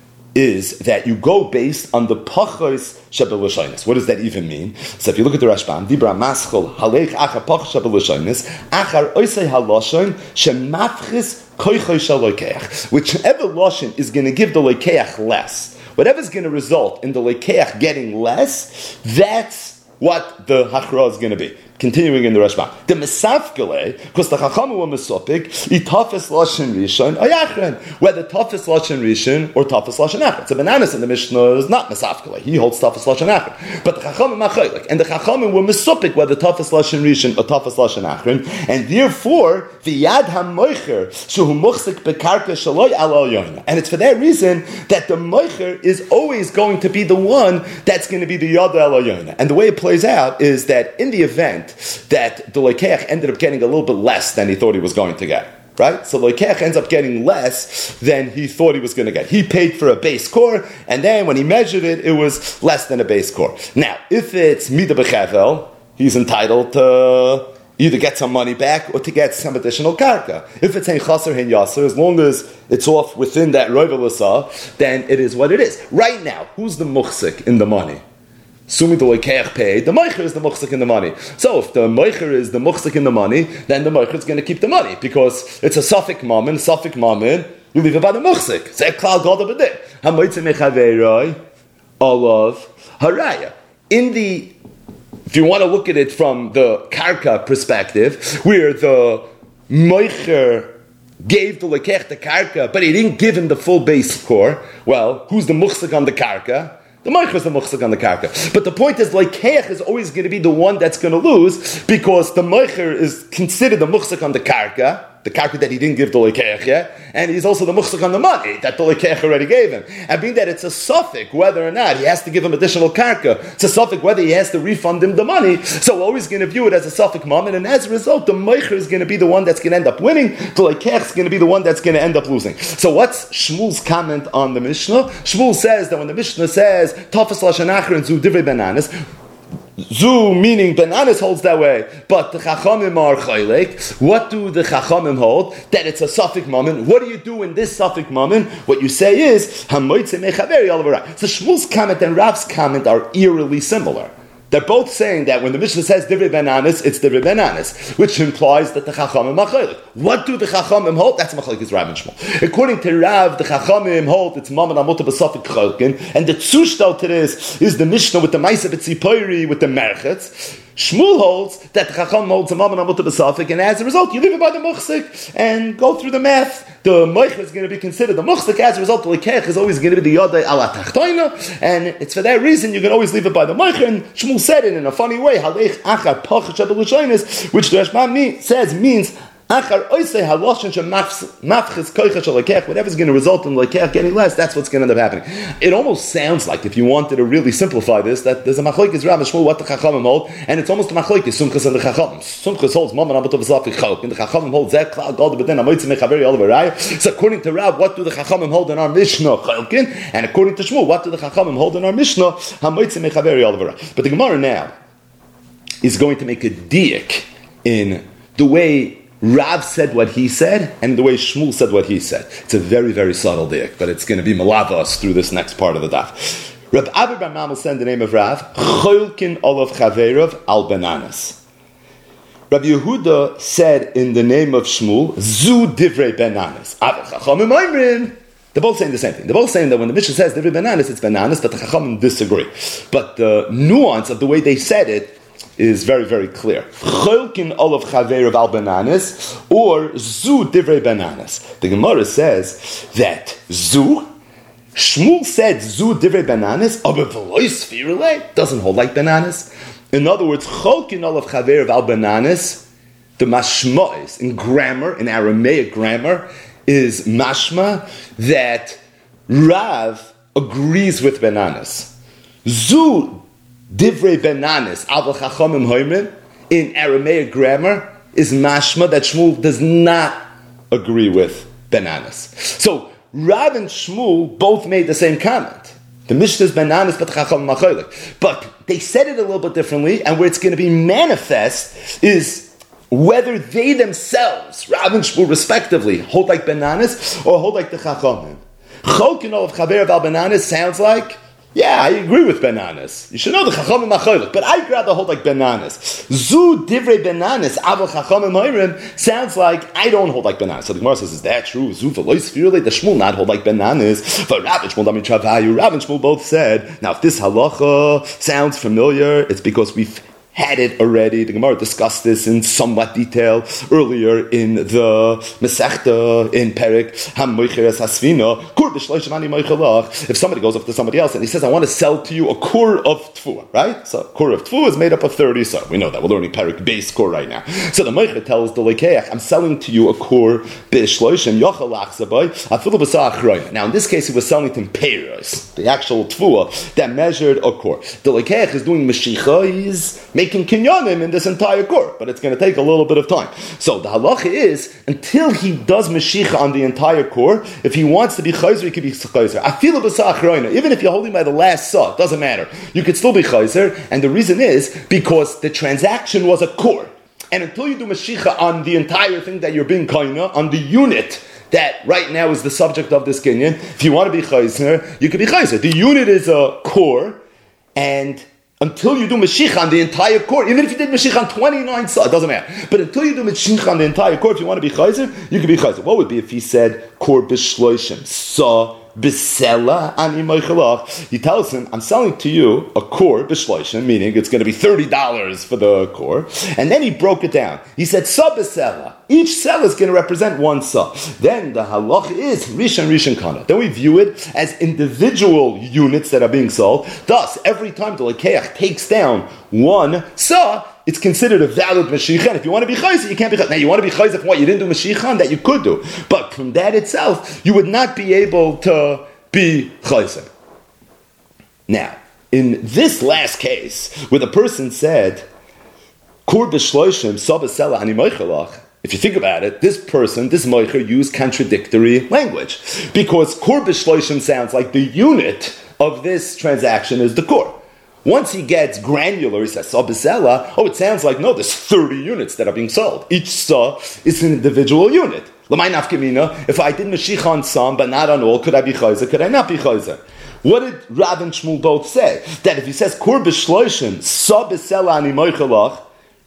is that you go based on the pachas shabelushonis. What does that even mean? So if you look at the Rashbam, dibra maschol halech achar pachas shabelushonis achar oisei halashon shemafchis koichay shalokeach. Whichever lashon is going to give the lokeach less, whatever's going to result in the lekeach getting less, that's what the hachra is going to be. Continuing in the Rashbam, the mesafkele, because the chachamim were mesopik, itafes lashon rishon ayachren, whether tafes lashon rishon or tafes lashon achron. So bananas in the Mishnah is not mesafkele; he holds tafes lashon achron. But the chachamim achaylik, and the chachamim were mesopik whether tafes lashon rishon or tafes lashon achron, and therefore the yad hamoicher shehu muchzik bekarka shaloi al yoina. And it's for that reason that the moicher is always going to be the one that's going to be the yad al yoina. And the way it plays out is that in the event that the lekeach ended up getting a little bit less than he thought he was going to get. Right? So the lekeach ends up getting less than he thought he was going to get. He paid for a base core, and then when he measured it, it was less than a base core. Now, if it's mida bechevel, he's entitled to either get some money back or to get some additional karka. If it's ein chaser hein yaser, as long as it's off within that roiv l'sa, then it is what it is. Right now, who's the muchsik in the money? Sumi the Lekeach paid, the Meicher is the Muchzik in the money. So if the Meicher is the Muchzik in the money, then the Meicher is going to keep the money, because it's a Safik Mammon, you leave it by the Muchzik. Say Klal Gadol B'din. HaMoitze Mechaveroi, Olav, Haraya. If you want to look at it from the Karka perspective, where the Meicher gave the Lekech the Karka, but he didn't give him the full base core, well, who's the Muchzik on the Karka? The Meicher is the Muchzik on the Karka. But the point is, Lekech is always going to be the one that's going to lose, because the Meicher is considered the Muchzik on the Karka that he didn't give the Lekech, yeah? And he's also the Muchzik on the money that the Lekech already gave him. And being that it's a suffix whether or not he has to give him additional Karka, it's a suffix whether he has to refund him the money, so we're always going to view it as a suffix moment, and as a result, the Meicher is going to be the one that's going to end up winning, the Lekech is going to be the one that's going to end up losing. So what's Shmuel's comment on the Mishnah? Shmuel says that when the Mishnah says, Tafas Lashon Achar and Zu Divrei Bananas, Zu meaning Bananas holds that way, but the Chachamim are Chaylek. What do the Chachamim hold? That it's a suffix moment. What do you do in this suffix moment? What you say is Hamoitze Mechaveri Alavarah. So Shmuel's comment and Rav's comment are eerily similar. They're both saying that when the Mishnah says Divrei Bananas, it's Divrei Bananas, which implies that the Chachamim are Chaylek. What do the Chachamim hold? That's Machlekes Rav and Shmuel. According to Rav, the Chachamim hold it's Mammon Amota B'Safik Chalkin, and the Tzushtal to this is the Mishnah with the Maisa B'Tzipoiri with the Merchetz. Shmuel holds that the Chacham holds a Mammon Amota B'Safik, and as a result, you leave it by the Muchzik and go through the math. The Meicher is going to be considered the Muchzik. As a result, the Lekech is always going to be the Yodai ala Tachtoina, and it's for that reason you can always leave it by the Meicher. And Shmuel said it in a funny way, Halech Achar Pachach Shabelushonis, which the Rashbam says means Achar Oisei Haloshin Mafchis Koicha Shalekech. Whatever's going to result in Lekech getting less, that's what's going to end up happening. It almost sounds like, if you wanted to really simplify this, that there's a Machlekes Rav and Shmuel what the Chachamim hold, and it's almost a Machlekes Sumchas and the Chachamim. Sumchas holds Mammon Amotov Zafik Chalk, and the Chachamim holds Zek Klal Gadol B'din Amoitze Mechaveri Olavaraya. So according to Rav, what do the Chachamim hold in our Mishnah? Chalkin, and according to Shmuel, what do the Chachamim hold in our Mishnah? Hamoitze Mechaveri Olavaraya. But the Gemara now is going to make a diak in the way Rav said what he said, and the way Shmuel said what he said. It's a very, very subtle diak, but it's going to be malava us through this next part of the daf. Rav Abi bar Mamal said in the name of Rav, Cholkin olav chaverov al bananas. Rav Yehuda said in the name of Shmuel, Zu divrei bananas. Chachamim oimrim. They're both saying the same thing. They're both saying that when the Mishnah says divrei bananas, it's bananas, but the Chachamim disagree. But the nuance of the way they said it is very, very clear. Cholkin olav chaver of al bananas, or zu divrei bananas. The Gemara says that zu, Shmuel said zu divrei bananas, aber v'lois firle doesn't hold like bananas. In other words, cholkin olav chaver of al bananas, the mashma is in grammar, in Aramaic grammar, is mashma that Rav agrees with bananas. Zu Divrei Bananas, Aval Chachamim Hoimrin, in Aramaic grammar, is mashma that Shmuel does not agree with bananas. So, Rav and Shmuel both made the same comment. The Mishnah is bananas, but Chachamim Macholik. But they said it a little bit differently, and where it's going to be manifest is whether they themselves, Rav and Shmuel respectively, hold like bananas or hold like the Chachamim. Cholkin of Chaver al bananas sounds like, yeah, I agree with bananas. You should know the Chachamim Macholik, but I'd rather hold like bananas. Zu divrei bananas, aval Chachamim Hoimrim sounds like I don't hold like bananas. So the Gemara says, is that true? Zu v'lois firle, the Shmuel not hold like bananas. But Rav and Shmuel Dami Travayu, Rav and Shmuel both said, now if this halacha sounds familiar, it's because we've had it already. The Gemara discussed this in somewhat detail earlier in the Masechta in Perek HaMoicheres Hasvina. If somebody goes up to somebody else and he says, I want to sell to you a kur of tfuah, right? So a kur of tfuah is made up of 30 so. We know that. We're learning Perek base kur right now. So the Moicher tells the Lekeach, I'm selling to you a kur b'shloishim yochel lachzabai afilu b'sa achroina. Now in this case he was selling to him peiros, the actual tfuah that measured a kur. The Lekeach is doing meshicha, he's making kinyanim in this entire kur, but it's going to take a little bit of time. So the halacha is, until he does meshicha on the entire kur, if he wants to be chayzer, he could be chayzer. Afilu b'sa achroina. Even if you're holding by the last saw, it doesn't matter. You could still be chayzer, and the reason is because the transaction was a kur. And until you do meshicha on the entire thing that you're being kaina, on the unit that right now is the subject of this kinyan, if you want to be chayzer, you could be chayzer. The unit is a kur, and until you do Mashiach on the entire court, even if you did Mashiach on 29 saw, it doesn't matter. But until you do Mashiach on the entire court, if you want to be chayzer, you can be chayzer. What would be if he said, kor b'shloishim, saw b'sela ani moichelach? He tells him, I'm selling to you a kor b'shloishim, meaning it's going to be $30 for the kor. And then he broke it down. He said, saw b'sela. Each cell is going to represent one saw. Then the halach is rishon kana. Then we view it as individual units that are being sold. Thus, every time the lekeach takes down one saw, it's considered a valid Mashiach. If you want to be chayzer, you can't be chayzer. Now, you want to be chayzer from what you didn't do Mashiach, that you could do. But from that itself, you would not be able to be chayzer. Now, in this last case, where the person said, Kur b'shloishim sa b'sela ani moichelach, if you think about it, this person, this moicher, used contradictory language. Because Kur b'shloishim sounds like the unit of this transaction is the Kur. Once he gets granular, he says, saw b'sela, it sounds like, no, there's 30 units that are being sold. Each saw is an individual unit. L'may nafkamina, if I did Mashiach on some, but not on all, could I be chayzer, could I not be chayzer? What did Rav and Shmuel both say? That if he says, kur b'shloishim, saw b'sela ani moichelach,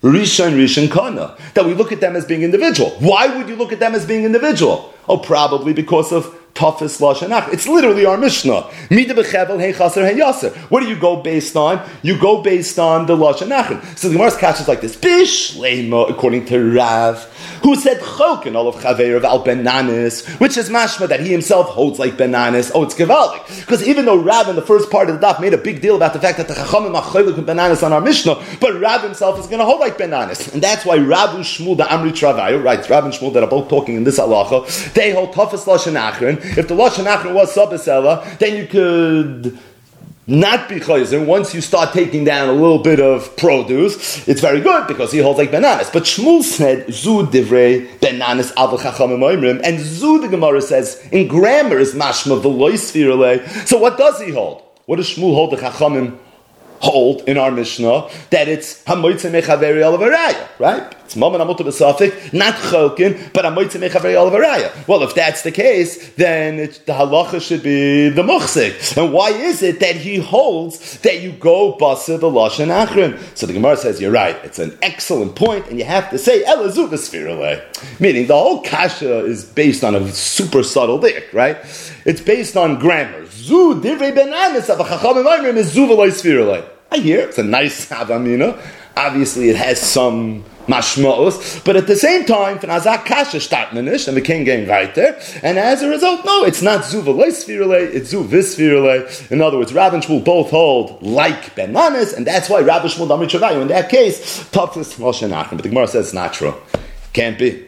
rishon kana, that we look at them as being individual. Why would you look at them as being individual? Probably because of Tafis Lashon Achron. It's literally our Mishnah. Mida b'chevel hey chaser hey yaser. What do you go based on? You go based on the Lashon Achron. So the Gemara's catch is like this. Bishlema, according to Rav, who said Cholken all of Chaver al Benanis, which is mashma that he himself holds like Benanis. It's Gevaldik. Because even though Rav in the first part of the daf made a big deal about the fact that the Chachamim are Cholek with Benanis on our Mishnah, but Rav himself is going to hold like Benanis. And that's why Rav and Shmuel, the Amri Travayu, right, Rav and Shmuel that are both talking in this halacha, they hold Tafis Lashon Achron. If the Lashon Achron was Sabasela, then you could not be chayzer. Once you start taking down a little bit of produce, it's very good because he holds like Benanis. But Shmuel said, Zu divrei Benanis al v'chachamim oimrim, and Zu, the Gemara says, in grammar is mashma v'lo yisfirulei. So what does he hold? What does Shmuel hold the chachamim hold in our Mishnah? That it's hamoitze mechaveri alavaraya, right? It's moment amuta b'safik, not cholkin, but hamoitze mechaveri alavaraya. Well, if that's the case, then the halacha should be the muchzik. And why is it that he holds that you go basa the lashon achron? So the Gemara says, you're right. It's an excellent point, and you have to say elazu v'sfirulei. Meaning the whole kasha is based on a super subtle dick, right? It's based on grammar. Zu divrei benanis of a chachamim oimrim is zu v'lo yisfirulei. I hear it's a nice havamina. Obviously, it has some mashmos, but at the same time, v'nazak kasha startmanish, and the king getting right there. And as a result, no, it's not zu v'lo yisfirulei, it's zu v'sfirulei. In other words, Rav and Shmuel both hold like benanis, and that's why Rav and Shmuel damri travayu. In that case, taflis lashon achron. But the Gemara says it's not true. Can't be.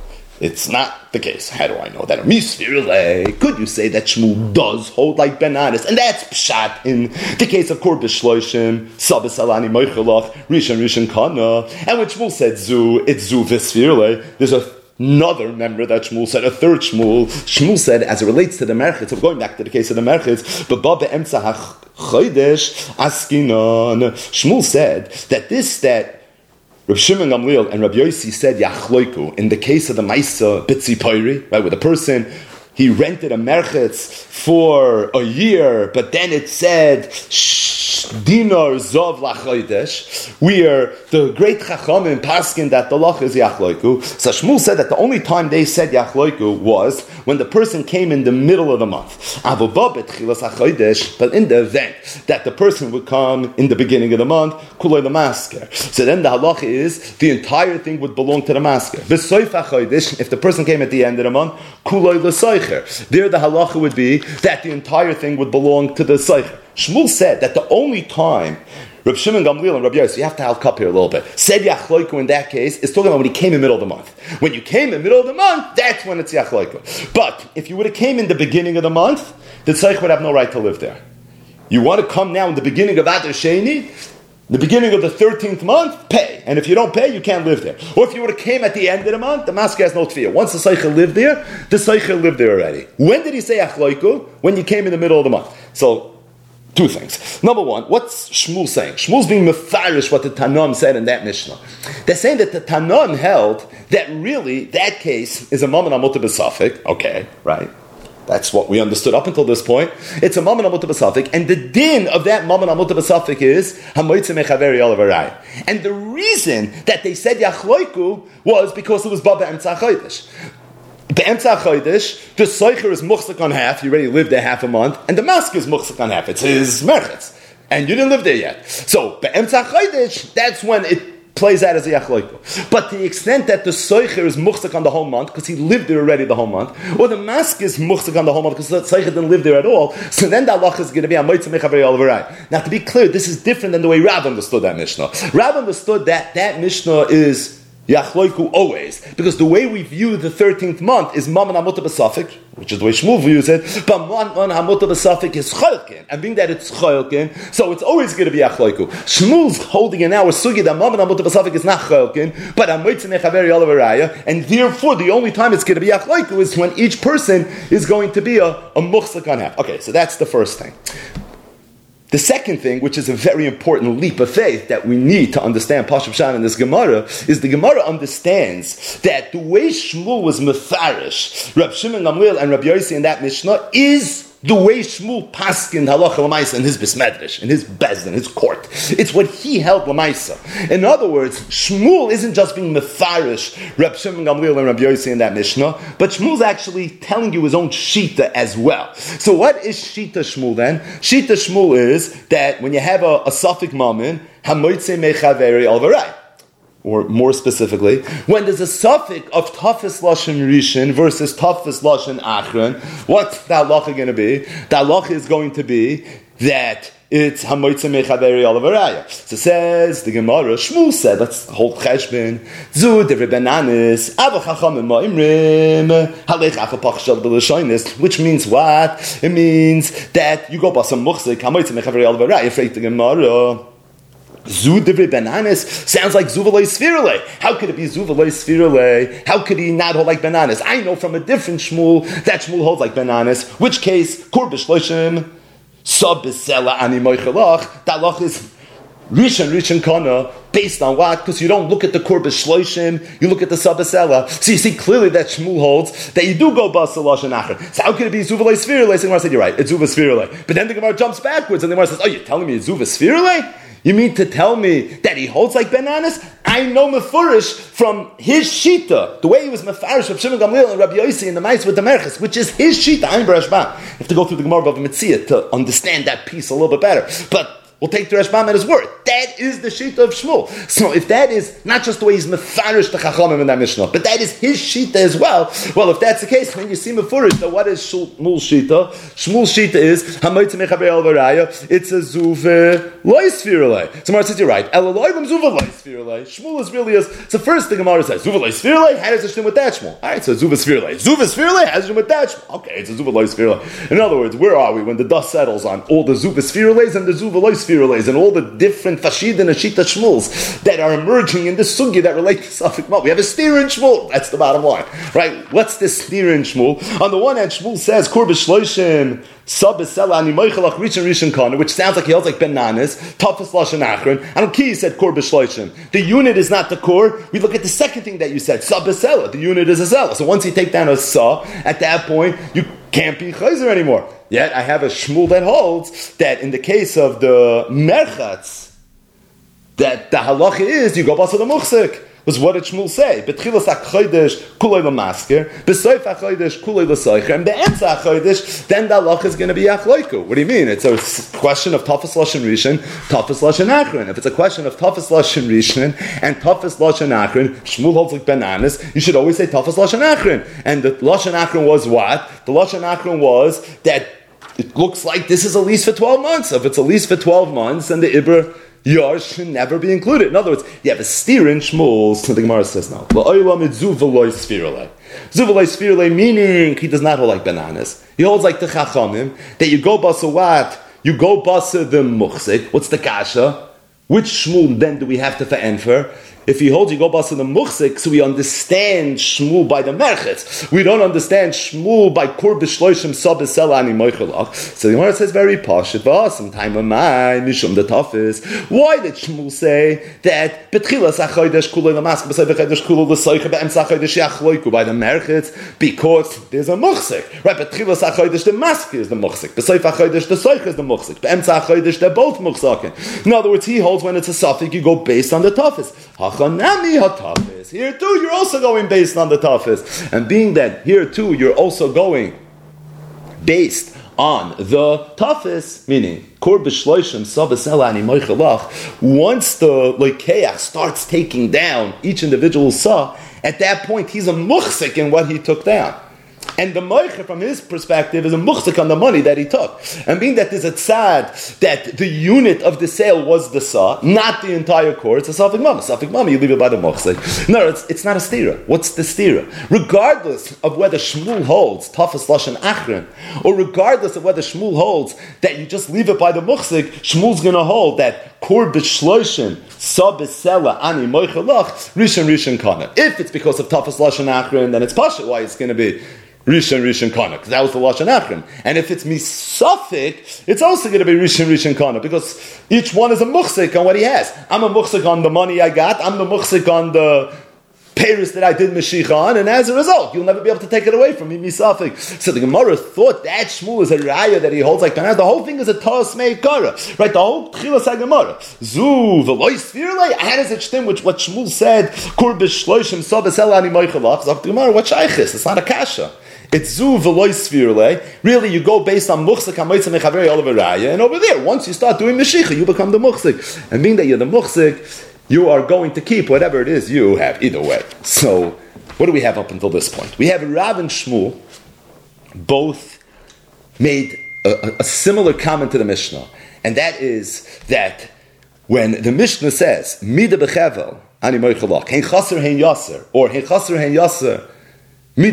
It's not the case. How do I know that? Could you say that Shmuel does hold like Benanis? And that's pshat in the case of Kor B'Shloishim, Sabes Alani Moichelach, Rishon Kana. And when Shmuel said Zu, it's Zu V'Sfirle. There's another member that Shmuel said, a third Shmuel. Shmuel said, as it relates to the Merchitz, so going back to the case of the Merchitz, B'ba Be'emtza HaChodesh Askinon. Shmuel said that Rav Shimon Gamliel and Rabbi Yossi said Yachloiku in the case of the Maisa B'Tzipoiri, right, where the person, he rented a merchetz for a year, but then it said dinar zov lachodesh, where the great chachamim paskin that the lach is yachloiku. So Shmuel said that the only time they said yachloiku was when the person came in the middle of the month. But in the event that the person would come in the beginning of the month, kulay the masker. So then the halach is the entire thing would belong to the masker. If the person came at the end of the month, kulay the soicher. There the halacha would be that the entire thing would belong to the soicher. Shmuel said that the only time Reb Shimon Gamliel and Rabbi Yossi, you have to help up here a little bit, said Yachloiku in that case, is talking about when he came in the middle of the month. When you came in the middle of the month, that's when it's Yachloiku. But if you would have came in the beginning of the month, the tzayich would have no right to live there. You want to come now in the beginning of Adar Sheni, the beginning of the 13th month, pay. And if you don't pay, you can't live there. Or if you would have came at the end of the month, the masker has no tefillah. Once the Seichel lived there, the Seichel lived there already. When did he say Achloiku? When you came in the middle of the month. So, two things. Number one, what's Shmuel saying? Shmuel's being mefarish what the Tanon said in that Mishnah. They're saying that the Tanon held that really, that case is a moment amota b'safik. Okay, right. That's what we understood up until this point. It's a mammon amut b'safik, and the din of that mammon amut b'safik is hamoitze mechaveri olav arai. And the reason that they said yachloiku was because it was baba emtzah chodesh. Be'emtzah chodesh, the soicher is muchzik on half. You already lived there half a month, and the mask is muchzik on half. It's his merchetz, and you didn't live there yet. So be'emtzah chodesh, that's when it plays out as a yachloiku. But to the extent that the soicher is muchzik on the whole month because he lived there already the whole month, or the mask is muchzik on the whole month because the soicher didn't live there at all, so then the halacha is going to be hamoitze mechaveri olav arai. Now, to be clear, this is different than the way Rav understood that Mishnah. Rav understood that Mishnah is yachloiku always, because the way we view the 13th month is mammon hamutah b'safik, which is the way Shmuel views it, but mammon hamutah b'safik is choylkin, and being that it's choylkin, so it's always going to be yachloiku. Shmuel's holding in our sugi that mammon hamutah b'safik is not choylkin, but hamoitze mechaveri olav araya, and therefore the only time it's going to be yachloiku is when each person is going to be a muchzik on half. Okay, so that's the first thing. The second thing, which is a very important leap of faith that we need to understand Pashup Shan in this Gemara, is the Gemara understands that the way Shmuel was mefarish, Rab Shimon Gamliel and Rab Yossi in that Mishnah, is the way Shmuel paskin halacha l'maisa in his besmedrish, in his bezdin, his court. It's what he held l'maisa. In other words, Shmuel isn't just being mefarish Rab Shimon Gamliel and Rab Yossi in that Mishnah, but Shmuel's actually telling you his own shita as well. So what is shita Shmuel then? Shita Shmuel is that when you have a suffik mammon, hamoitze mechaveri olav arai. Or more specifically, when there's a suffix of Tafis Lashon Rishon versus Tafis Lashon Achron, what's the halacha going to be? The halacha is going to be that it's Hamoitze Mechaveri olav araya. So says the Gemara, Shmuel said, let's hold cheshbon, Zu devre benanis, Ava Chachamim ma'imrim, Halech Afa Pachshel b'lashonis, which means what? It means that you go by some muchzik, Hamoitze Mechaveri olav araya, freit the Gemara. Zu devre bananas sounds like zuvalei sfirale. How could it be zuvalei sfirale? How could he not hold like bananas? I know from a different Shmuel that Shmuel holds like bananas. Which case, kur b'shloshim, sab b'sela ani moichelach. That lach is rishon kana. Based on what? Because you don't look at the kur b'shloshim, you look at the sab b'sela. So you see clearly that Shmuel holds that you do go b'selash and acher. So how could it be zuvalei sfirale? So the Gemara said, you're right, it's zuva sfirale. But then the Gemara jumps backwards and the Gemara says, oh, you're telling me it's zuva sfirale? You mean to tell me that he holds like bananas? I know Mefurish from his shita, the way he was Mefarish of Shimon Gamliel and Rabbi Yossi in the Mice with the Merches, which is his shita. I'm Rashbam. You have to go through the Gemara of Mitzvah to understand that piece a little bit better. But we'll take the Rashbam at his word. That is the shita of Shmuel. So if that is not just the way he's mefarish the Chachamim in that Mishnah, but that is his shita as well, if that's the case, when you see mefurish, then what is Shmuel's shita? Shmuel's shita is hamoitze mechaber olav araya. It's a zuve lois firulei. So Gemara says you're right. Elaloyim zuve lois firulei. Shmuel is really so first the Gemara says zuve lois firulei. How does it do with that Shmuel? All right, so zuve firulei. Zuve firulei has to do with that Shmuel. Okay, it's a zuve lois firulei. In other words, where are we when the dust settles on all the zuve firuleis and the zuve lois and all the different Fashid and Ashita Shmuels that are emerging in this sugi that relate to Safik Mal. We have a steer in Shmuel. That's the bottom line. Right? What's this steer in Shmuel? On the one hand, Shmuel says, Kur b'shloishim, sab b'sela, ani moichelach rishon kana, which sounds like he holds like bananas, tafas lashon achron. I don't care you said Kur b'shloishim. The unit is not the core. We look at the second thing that you said, sab b'sela. The unit is a zela. So once you take down a sa, at that point, you can't be chayzer anymore. Yet I have a Shmuel that holds that in the case of the merchatz, that the halacha is you go basa the muchzik. Was what did Shmuel say? Betchilas hachodesh kulei l'masker, besoif hachodesh kulei l'soicher, and be'etza hachodesh, then the halacha is going to be achloiku. What do you mean? It's a question of tafas lashon rishon, tafas lashon achron. If it's a question of tafas lashon rishon and tafas lashon achron, Shmuel holds like bananas. You should always say tafas lashon achron. And the lashon achron was what? The lashon achron was that it looks like this is a lease for 12 months. If it's a lease for 12 months, then the Ibra Yar should never be included. In other words, you have a steer in Shmuel, so the Gemara says no. Zuvaloi meaning he does not hold like bananas. He holds like the Chachamim, that you go basa what? You go basa the muchzik. What's the kasha? Which Shmuel then do we have to fa'en for? if he holds you go bas in the muchzik, so we understand Shmuel by the merchetz. We don't understand Shmuel by kur b'shloishim sa b'sela ani moichelach. So the Gemara says very posh. Sometime of mine mishum the toughest. Why did Shmuel say that betchilas achodesh kulei lamask b'say v'chodesh kulei l'soicha be'emsa achodesh yachloiku by the merchetz? Because there's a muchzik, right? Betchilas achodesh the mask is the muchzik. B'say achodesh the soicha is the muchzik. Be'emsa achodesh they're both muchzakin. In other words, he holds when it's a suffix, you go based on the toughest. Hachanami ha-toughest. Here too, you're also going based on the toughest. And being that here too, you're also going based on the toughest, meaning Kur b'shloishim sabasela ani moichelach. Once the loikeach starts taking down each individual saw, at that point he's a muchzik in what he took down. And the moicher, from his perspective, is a muchzik on the money that he took. And being that there's a tzad that the unit of the sale was the saw, not the entire core, it's a safik mama. Safik mama, you leave it by the muchzik. No, it's not a stira. What's the stira? Regardless of whether Shmuel holds tafas lashon achron, or regardless of whether Shmuel holds that you just leave it by the muchzik, Shmuel's going to hold that kur b'shloishim sa b'sela ani moichelach rishon kana. If it's because of tafas lashon achron, then it's pasha why it's going to be Rishon Kana, because that was the Lashon Achron. And if it's misafik, it's also going to be Rishon Kana, because each one is a muchzik on what he has. I'm a muchzik on the money I got, I'm the muchzik on the payers that I did Mashiach on, and as a result, you'll never be able to take it away from me, misafik. So the Gemara thought that Shmuel is a raya that he holds like that. The whole thing is a Tos Meikara, right? The whole Tchilas HaGemara. Zu, v'lois firle, how does it stem with what Shmuel said, Kur b'shloishim sa b'sel ani moichelach? So the Gemara, what shaychis? It's not a kasha. It's zu v'loy svirle. Really, you go based on muchzik hamoitza mechaveri olav raya, and over there, once you start doing meshicha, you become the muchzik. And being that you're the muchzik, you are going to keep whatever it is you have. Either way. So, what do we have up until this point? We have Rav and Shmuel both made a similar comment to the Mishnah, and that is that when the Mishnah says mida bechevel ani moichelach hein chaser hein yaser, or hein chaser hein yaser. You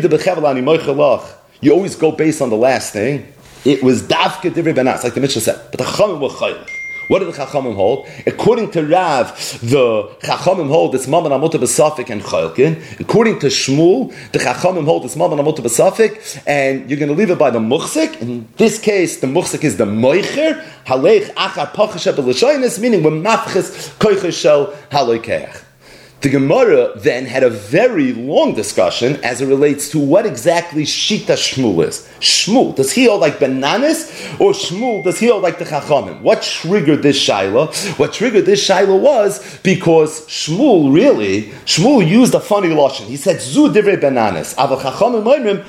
always go based on the last thing. It was dafke divrei banas, like the Mishnah said. But the Chachamim were chaylik. What did the Chachamim hold? According to Rav, the Chachamim hold this mammon amota b'safik and chaylkin. According to Shmuel, the Chachamim hold this mammon amota b'safik, and you're going to leave it by the muchzik. In this case, the muchzik is the moicher. Halech achar pachasha b'lashoynis, meaning when mafches koiches shel haloikeach. The Gemara then had a very long discussion as it relates to what exactly Shita Shmuel is. Shmuel, does he hold like bananas, or Shmuel, does he hold like the Chachamim? What triggered this Shaila? What triggered this Shaila was because Shmuel used a funny lashon. He said, Zu divrei bananas, aval Chachamim oimrim,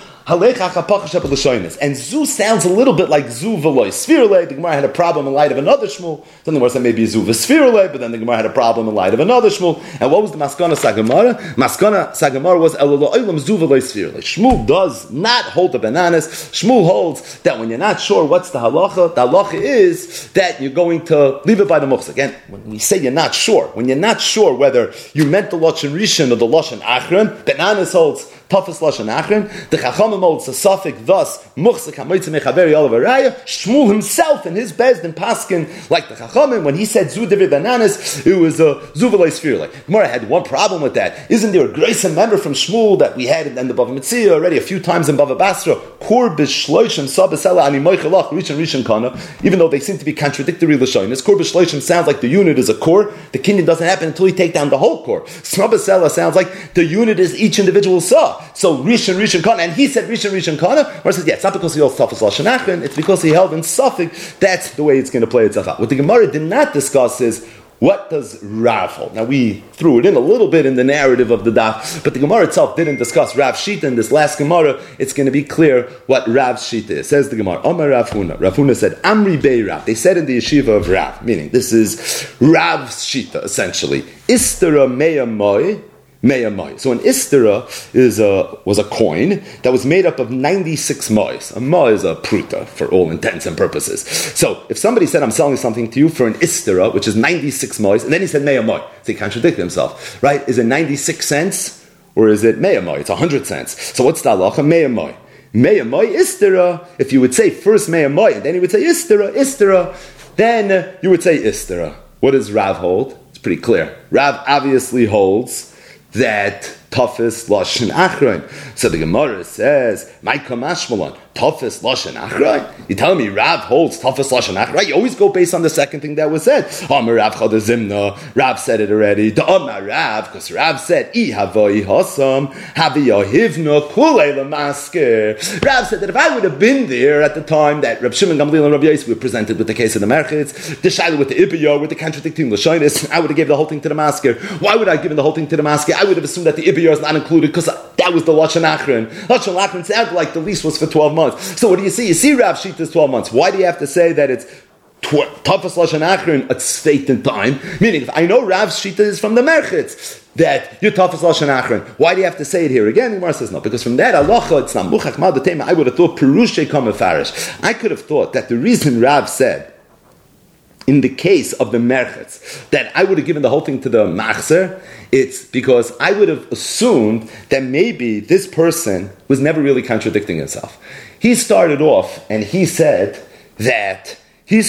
and Zu sounds a little bit like Zu v'loy svirle. The Gemara had a problem in light of another Shmuel. Then the Gemara said maybe Zu v'svirle, but then the Gemara had a problem in light of another Shmuel. And what was the Maskana Sagamara? Maskana Sagamara was Elul Olam Zu v'loy svirle. Shmuel does not hold the bananas. Shmuel holds that when you're not sure what's the halacha is that you're going to leave it by the muchzik. Again, when we say you're not sure, when you're not sure whether you meant the Lashon Rishon or the Lashon Achron, bananas holds Tafas Lashon Achron, the Chachamim holds a suffix, thus, Muchzik HaMoitze Mechaveri Olav Araya. Shmuel himself in his Bezdin Paskin, like the Chachamim, when he said Zu Divrei Bananas, it was a Zu V'loi Sfirle. Gemara had one problem with that. Isn't there a Grayson member from Shmuel that we had in the Bava Metzia already a few times in Bava Basra? Kur B'shloishim Sa B'sela Ani Moichelach Rishon Kana, even though they seem to be contradictory Lashonis. Kur B'shloishim sounds like the unit is a core. The kinyan doesn't happen until you take down the whole core. Sa B'sela sounds like the unit is each individual saw. So Rishon Kana, and he said Rishon Kana, or says, yeah, it's not because he holds Tafas Lashon Achron, it's because he held in suffix, that's the way it's going to play itself out. What the Gemara did not discuss is, what does Rav hold? Now we threw it in a little bit in the narrative of the daf, but the Gemara itself didn't discuss Rav Shita. In this last Gemara, it's going to be clear what Rav Shita is. Says the Gemara, Omar Rav Huna. Rav Huna said, Amri Bei Rav. They said in the yeshiva of Rav, meaning this is Rav's Shita, essentially. Istara Meya Moi. So an istera was a coin that was made up of 96 mois. A mois is a pruta for all intents and purposes. So if somebody said, I'm selling something to you for an istera, which is 96 mois, and then he said meya moi, so he contradicted himself, right? Is it 96 cents or is it meya moi? It's 100 cents. So what's the halacha? Meya moi. Meya moi istera. If you would say first meya moi and then you would say istera, then you would say istera. What does Rav hold? It's pretty clear. Rav obviously holds that Tafis Lashon Achron. So the Gemara says, "My kamashmalon Tafis Lashon Achron." You tell me Rav holds Tafis Lashon Achron? You always go based on the second thing that was said. Amar Rav Chadazimna. Rav said it already. The Amar Rav, because Rav said, "I havoi hasam haviyahivna kulei lemasker." Rav said that if I would have been there at the time that Reb Shimon Gamliel and Reb Yosef were presented with the case of the Merchitz, the Shaila with the Ibiyah, with the contradicting Lashonis, I would have given the whole thing to the masker. Why would I have given the whole thing to the masker? I would have assumed that the Ibiyah is not included because that was the Lashon Achron. Lashon Achron sounded like the lease was for 12 months. So what do you see? You see Rav Shita is 12 months. Why do you have to say that it's Tafas Lashon Achron at state and time? Meaning, if I know Rav Shita is from the Merchitz, that you're Tafas Lashon Achron, why do you have to say it here again? The Gemara says no, because from that halacha it's not muchach ma'adatema. I would have thought Perushay Kama Farish. I could have thought that the reason Rav said in the case of the Merchitz that I would have given the whole thing to the Machzer, it's because I would have assumed that maybe this person was never really contradicting himself. He started off and he said that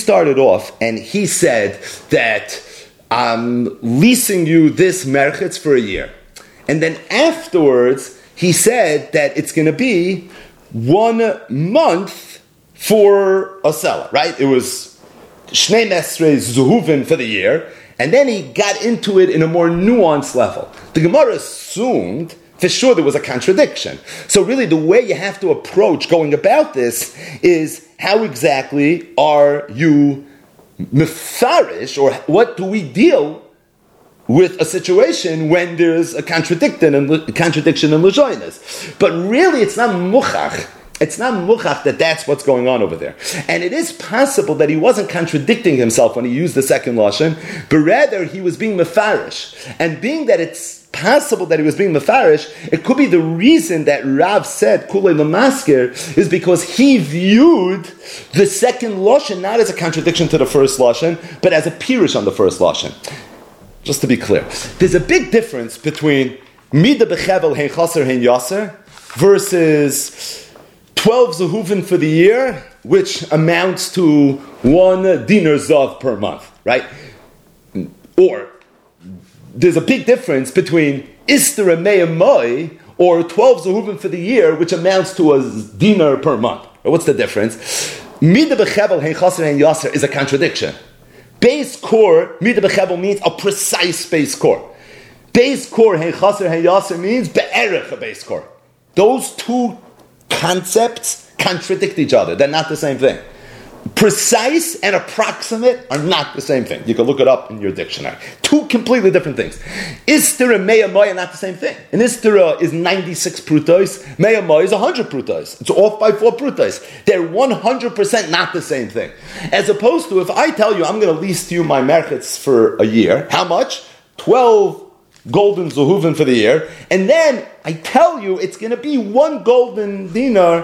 I'm leasing you this Merchitz for a year. And then afterwards, he said that it's going to be 1 month for a seller, right? It was Shnei Mesrei Zuhuvin for the year, and then he got into it in a more nuanced level. The Gemara assumed for sure there was a contradiction. So really the way you have to approach going about this is how exactly are you mefarish, or what do we deal with a situation when there's a contradiction in Lejoinas. But really it's not muchach. It's not muchach that that's what's going on over there. And it is possible that he wasn't contradicting himself when he used the second lashon, but rather he was being mefarish. And being that it's possible that he was being mefarish, it could be the reason that Rav said kulei lemasker is because he viewed the second lashon not as a contradiction to the first lashon, but as a pirush on the first lashon. Just to be clear, there's a big difference between mida bechevel hein chaser hein yaser versus 12 zuhuvin for the year, which amounts to 1 dinar zav per month, right? Or there's a big difference between ister and me'amoi, or 12 zuhuvin for the year, which amounts to a dinar per month. What's the difference? Mida bechevel hein chaser hein yaser is a contradiction. Base core, mida bechevel means a precise base core. Base core hein chaser hein yaser means be'erech a base core. Those two concepts contradict each other. They're not the same thing. Precise and approximate are not the same thing. You can look it up in your dictionary. Two completely different things. Istera, me'amoi are not the same thing. An istera is 96 prutos. Me'amoi is 100 prutos. It's off by 4 prutos. They're 100% not the same thing. As opposed to if I tell you I'm going to lease to you my merchitz for a year, how much? 12 golden zuhuvin for the year, and then I tell you it's going to be 1 golden dinar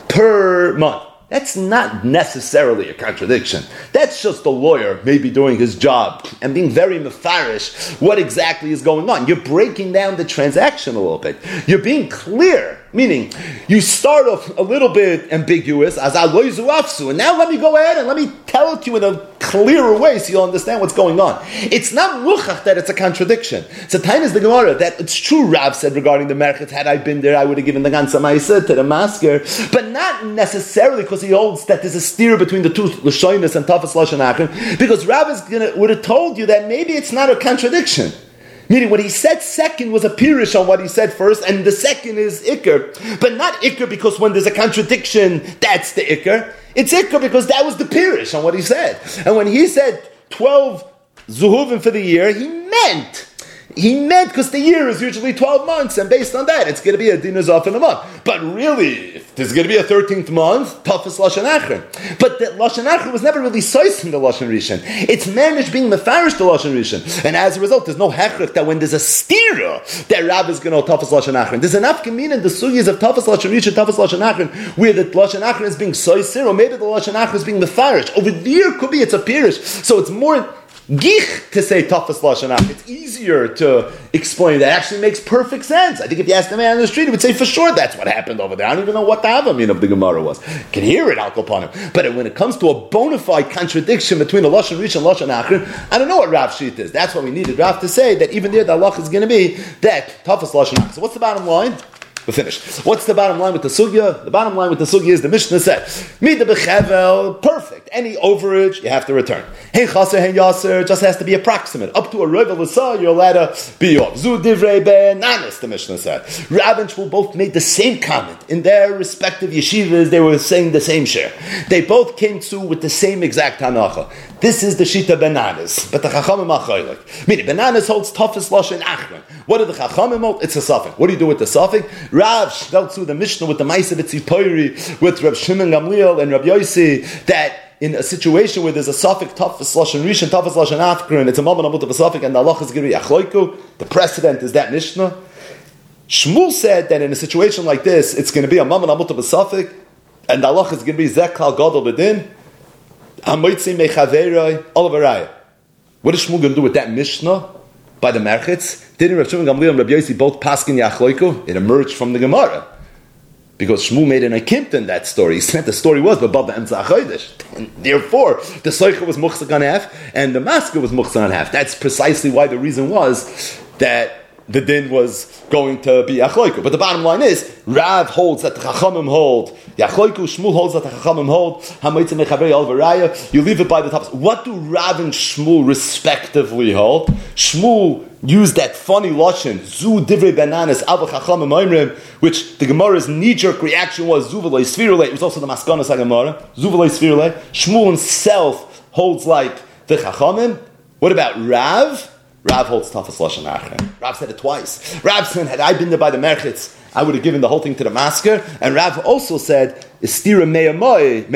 per month. That's not necessarily a contradiction. That's just the lawyer maybe doing his job and being very mefarish what exactly is going on. You're breaking down the transaction a little bit. You're being clear, meaning you start off a little bit ambiguous, as and now let me go ahead and let me tell it to you in a clearer way so you'll understand what's going on. It's not muchach that it's a contradiction. So time is the Gemara that it's true Rav said regarding the Merchitz, had I been there I would have given the ganza ma'aseh to the masker, but not necessarily because he holds that there's a steer between the two Lashonis and Tafas Lashon Achron, because Rav would have told you that maybe it's not a contradiction. Meaning what he said second was a pirush on what he said first, and the second is Iker. But not Iker because when there's a contradiction, that's the Iker. It's Iker because that was the pirush on what he said. And when he said 12 zuhuvim for the year, he meant because the year is usually 12 months, and based on that, it's going to be a dinar zav in a month. But really, if there's going to be a 13th month, Tafas Lashon Achron. But the Lashon Achron was never really sois in the Lashon Rishon. It's managed being mefarish the Lashon Rishon. And as a result, there's no hechrich that when there's a stira, that Rav is going to Tafas Lashon Achron. There's enough gemin in the sugis of Tafas Lashon Rishon, Tafas Lashon Achron, where the Lashon Achron is being sois, or maybe the Lashon Achron is being mefarish. Over there, could be it's a pirish. So it's more gich to say Tafas Lashon Achron. It's easier to explain. That actually makes perfect sense. I think if you asked the man on the street, he would say, for sure, that's what happened over there. I don't even know what the Havamina of the Gemara was. Can hear it, Al Kopanim. But when it comes to a bona fide contradiction between a Lashon Rishon and Lashon Achron, I don't know what Rav Shita is. That's why we needed Rav to say that even there the halach is going to be that Tafas Lashon Achron. So what's the bottom line? We're finished. What's the bottom line with the sugya? The bottom line with the sugya is the Mishnah said, Mida b'chevel, perfect. Any overage, you have to return. Hein chaser, hein yaser, just has to be approximate. Up to a river l'sa, you're allowed to be off. Zu divrei benanis, the Mishnah said. Rav and Shmuel both made the same comment. In their respective yeshivas, they were saying the same share. They both came to with the same exact hanacha. This is the Shita Benanis, but the Chachamim are chaylik. Meaning, Benanis holds Tafas Lashon Achron. What do the Chachamim hold? It's a suffix. What do you do with the suffix? Rav dealt through the Mishnah with the Ma'aseh Tzipori, with Rav Shimon Gamliel and Rav Yossi, that in a situation where there's a suffix Tafas Lashon Rishon, Tafas Lashon Achron, it's a Mammon Amut of a suffix, and the halach is going to be Achloiku. The precedent is that Mishnah. Shmuel said that in a situation like this, it's going to be a Mammon Amut of a suffix, and the halach is going to be Zekal Gadol Bedin. What is Shmuel going to do with that Mishnah by the Merchitz? Didn't Rav Shimon Gamliel and Rav Yossi both paskin Yachloiku? It emerged from the Gemara. Because Shmuel made an akimt in that story. He said the story was Baba Emza Chodesh. And therefore, the Soicha was Muchzak on half, and the Masker was Muchzak on half. That's precisely why the reason was that the din was going to be Achloiku. But the bottom line is, Rav holds that the Chachamim hold Yachloiku, Shmuel holds that the Chachamim hold Hamoitzim Mechavei Al Varaya. You leave it by the top. What do Rav and Shmuel respectively hold? Shmuel used that funny lashon, Zu Divrei Benanis Ava Chachamim Oimrim, which the Gemara's knee-jerk reaction was Zu V'loi Sfirulei. It was also the Maskanas HaGemara, Zu V'loi Sfirulei. Shmuel himself holds like the Chachamim. What about Rav? Rav holds Tafas Lashon Achron. Rav said it twice. Rav said, had I been there by the Merchitz, I would have given the whole thing to the masker. And Rav also said, Estira me'amoy,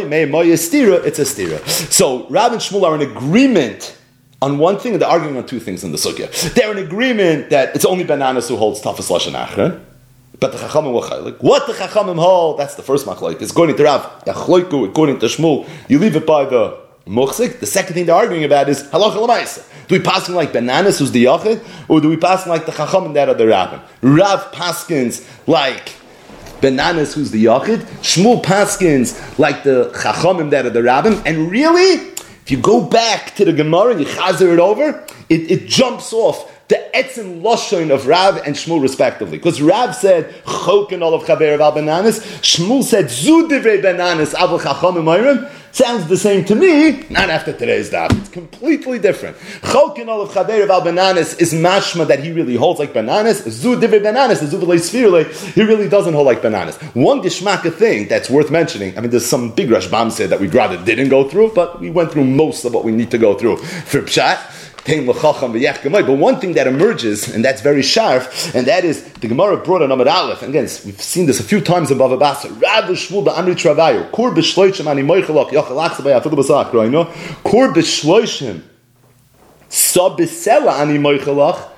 estira, it's estira. So Rav and Shmuel are in agreement on one thing, and they're arguing on two things in the sugya. They're in agreement that it's only Benanis who holds Tafas Lashon Achron, but the Chachamim were chaylik. What the Chachamim hold, that's the first machlok. It's according to Rav, Yachloiku, according to Shmuel, you leave it by the Muchzik. The second thing they're arguing about is halacha l'maisa. Do we pass him like Benanis, who's the Yachid, or do we pass him like the Chachamim that are the Rabbim? Rav paskins like Benanis, who's the Yachid. Shmuel paskins like the Chachamim that are the Rabbim. And really, if you go back to the Gemara and you chazer it over, it jumps off the etzim lashon of Rav and Shmuel respectively. Because Rav said, Chokin olav chaver al Benanis. Shmuel said, Zu divrei Benanis aval chachamim oirim. Sounds the same to me, not after today's daf. It's completely different. Chokin olav chaver al Benanis is mashma that he really holds like Benanis. Zu divrei Benanis, the Zu v'lei sfirulei, he really doesn't hold like Benanis. One geshmaka thing that's worth mentioning, I mean, there's some big Rashbam said that we'd rather didn't go through, but we went through most of what we need to go through. For Pshat, but one thing that emerges, and that's very sharp, and that is the Gemara brought an Amud Aleph. And again, we've seen this a few times in Bava Basra. Rav Shmuel ba'amri travayu kur b'shloishim ani moichelach yachalach sabay afilu b'sach roino kur b'shloishim sab b'sela ani moichelach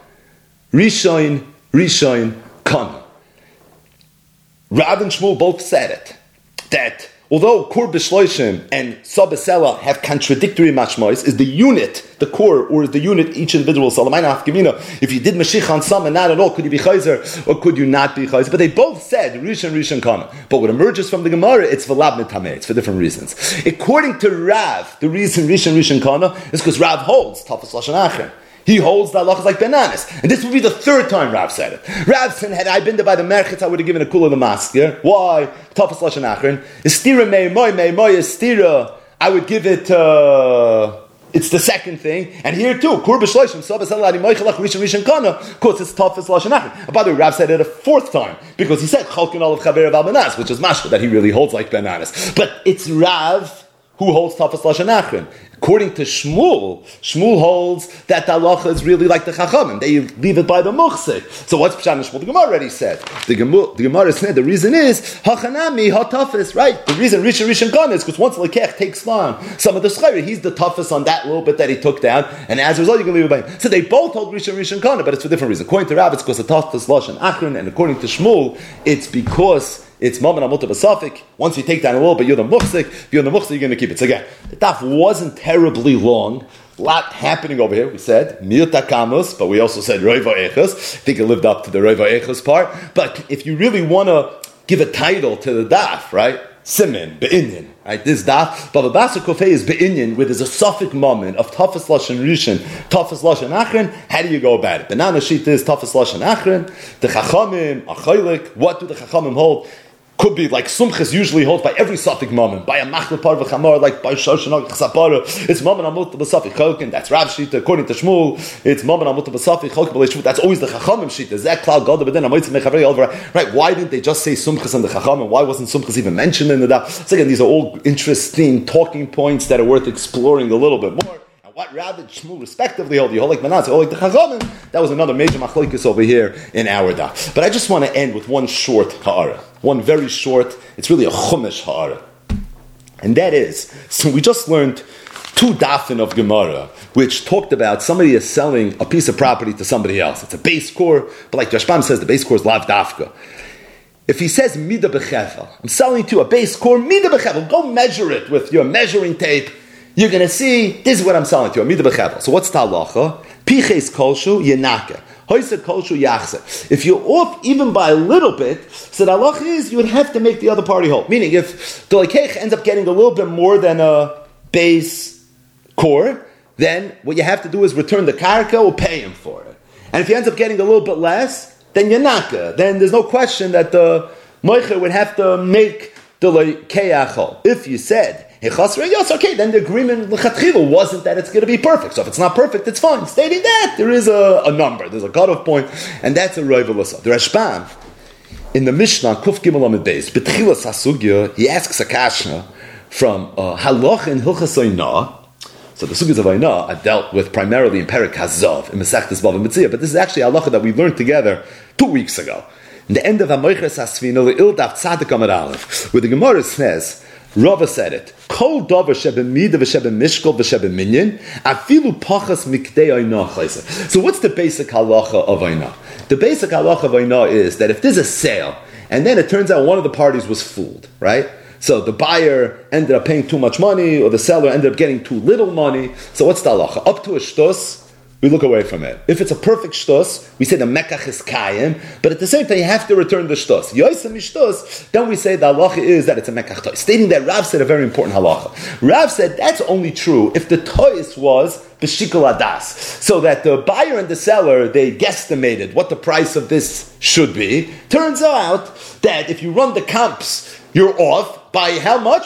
rishoin kana. Rav and Shmuel both said it, that although Kur B'Shloishim and Sabasela have contradictory mashmois, is the unit, the core, or is the unit each individual Salamayna Hafkamina, if you did Mashiach on some and not at all, could you be Chayzer or could you not be Chayzer? But they both said Rishon Kana. But what emerges from the Gemara, it's V'lab Mitameh, it's for different reasons. According to Rav, the reason Rishon Kana is because Rav holds Tafas Lashon Achron. He holds the halachas like Benanis. And this would be the third time Rav said it. Rav said, had I been there by the Merchitz, I would have given a kula the masker. Why? Tafas Lashon Achron. Estira me'emoy estira. I would give it, it's the second thing. And here too, Kur b'shloishim, Sabas Eladi Moichelach Rishon Kana, of course it's Tafas Lashon Achron. And by the way, Rav said it a fourth time, because he said, Chalkin olav chaver al Benanis, which is mashma, that he really holds like Benanis. But it's Rav who holds Tafas Lashon Achron. According to Shmuel holds that the halacha is really like the Chachamim. They leave it by the Muchzik. So what's Pshat and Shmuel? The Gemara already said. The Gemara said the reason is Hachanami HaTafis, right? The reason Rishon Kana is because once Lekech takes on some of the Schayri, he's the toughest on that little bit that he took down, and as a result you can leave it by him. So they both hold Rishon Kana, but it's for different reasons. According to Rav, it's because of Tafas Lashon Achron, and according to Shmuel, it's because it's Mammon Amut B'Safik. Once you take down a little bit, you're the Muchzik. If you're the Muchzik, you're going to keep it. So again, the daf wasn't terribly long. A lot happening over here. We said Mir Takamus, but we also said Roiva Echos. I think it lived up to the Roiva Echos part. But if you really want to give a title to the daf, right? Simin, Be'inyan, right? This daf, Baba Basar Kofei is Be'inyan, where there's a suffix moment of Tafas Lashon Rishon, Tafas Lashon Achron. How do you go about it? Banana Shita is Tafas Lashon Achron. The Chachamim, Achaylik, what do the Chachamim hold? Could be like Sumchas usually holds by every suffix moment, by a Machle Par V'Chamor, like by Shoshanok Chasapara. It's Maman Amut B'Safik Cholkin, that's Rav Shita, according to Shmuel. It's Maman Amut B'Safik Cholkin B'Leishmut, that's always the Chachamim Shita. Zek Klal Goda, but then Amoitz Mechavri over. Right, why didn't they just say Sumchas and the Chachamim? Why wasn't Sumchas even mentioned in the daf? So again, these are all interesting talking points that are worth exploring a little bit more. What Rav and Shmuel respectively hold, you hold like Manas, you hold like the Chachamim. That was another major machlokes over here in our daf. But I just want to end with one short ha'ara. One very short, it's really a chumash ha'ara. And that is, so we just learned 2 dafin of Gemara, which talked about somebody is selling a piece of property to somebody else. It's a base core, but like Rashbam says, the base core is lav dafka. If he says mida b'chevel, I'm selling to a base core, mida b'chevel, go measure it with your measuring tape. You're going to see, this is what I'm selling to you, Amida B'Chevel. So what's the halacha? Piches kolshu yenake. Hoyse kolshu yachse. If you're off even by a little bit, so the halacha is you would have to make the other party whole. Meaning if the lekeich ends up getting a little bit more than a base core, then what you have to do is return the karka or pay him for it. And if he ends up getting a little bit less, then yenake. Then there's no question that the moicher would have to make the lekeich whole. If you said, okay, then the agreement wasn't that it's going to be perfect. So if it's not perfect, it's fine. Stating that, there is a number, there's a cutoff point, and that's a Roiv Elasa. The Rashbam, in the Mishnah, Kuf Gimel Amid Beis, B'tchilas HaSugya, he asks a kasha from Halach and Hilchas Oina. So the Sugyas of Oina are dealt with primarily in Perek Hazav, in Masechtas Bava Metzia, but this is actually a halacha that we learned together 2 weeks ago. In the end of HaMoiches HaSvina, Le'il Daf Tzadik Amar Aleph, where the Gemara says, Rava said it. Kol davar shebemida v'shebemishkol v'shebeminyan afilu pachas mikdei oina chayse. So what's the basic halacha of oina? The basic halacha of oina is that if there's a sale and then it turns out one of the parties was fooled, right? So the buyer ended up paying too much money or the seller ended up getting too little money. So what's the halacha? Up to a shtus, we look away from it. If it's a perfect shtus, we say the mekach is kayim, but at the same time you have to return the shtus. Yoisem shtus, then we say the halacha is that it's a mekach tois. Stating that Rav said a very important halacha. Rav said that's only true if the tois was b'shikol adas, so that the buyer and the seller, they guesstimated what the price of this should be. Turns out that if you run the comps, you're off. By how much?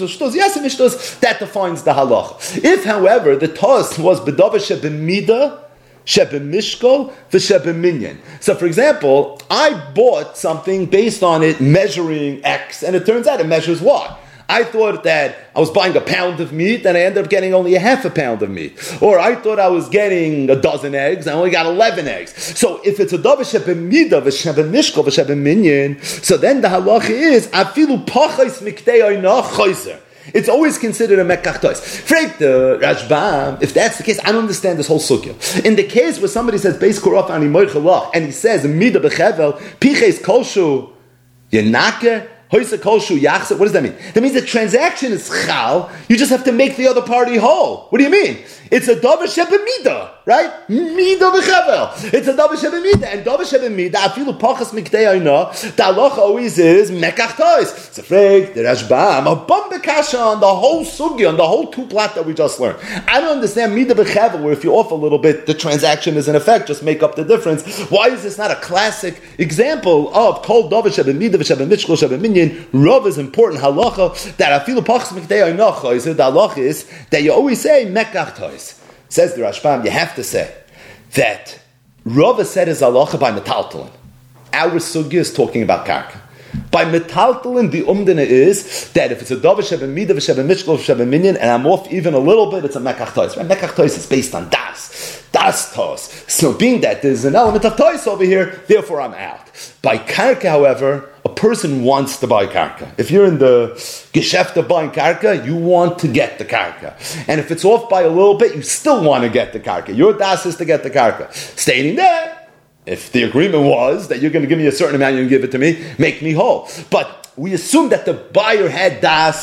That defines the halach. If, however, the tos was bedava shebemida, shebemishkol, v'shebeminyan. So, for example, I bought something based on it measuring X, and it turns out it measures Y. I thought that I was buying a pound of meat and I ended up getting only a half a pound of meat. Or I thought I was getting a dozen eggs and I only got 11 eggs. So if it's a davar shebemida v'shebemishkol v'shebeminyan, so then the halacha is afilu pachos mikdei oina chayzer. It's always considered a mekach tois. Freit the Rashbam, if that's the case, I don't understand this whole sugya. In the case where somebody says beis koraf ani moichelach and he says mida b'chevel piches kolshu yenake. What does that mean? That means the transaction is chal, you just have to make the other party whole. What do you mean? It's a davar shebemida, right? Mida v'chevel. It's a davar shebemida. And davar shebemida, afilu pachas mikdei oina, the halacha always is mekach tois. It's a freak, the Rashbam, a bum bekasha on the whole sugya, on the whole 2 plat that we just learned. I don't understand mida v'chevel, where if you're off a little bit, the transaction is in effect, just make up the difference. Why is this not a classic example of kol davar shebemida v'shebemishkol shebeminyan? Rav is important halacha that afilu pachas mikdei oina chayzer. The halacha is that you always say mekach tois. Says the Rashbam, you have to say that Rava said his halacha by metaltalin. Our sugya is talking about karka. By metaltalin, the umdina is that if it's a davar shebemida v'shebemishkol v'shebeminyan and I'm off even a little bit, it's a mekach tois. Right? Mekach tois is based on das tos. So being that there's an element of tois over here, therefore I'm out. By karka, however, a person wants to buy karka. If you're in the geschäft of buying karka, you want to get the karka. And if it's off by a little bit, you still want to get the karka. Your das is to get the karka. Stating that, if the agreement was that you're going to give me a certain amount, you're going to give it to me, make me whole. But we assume that the buyer had das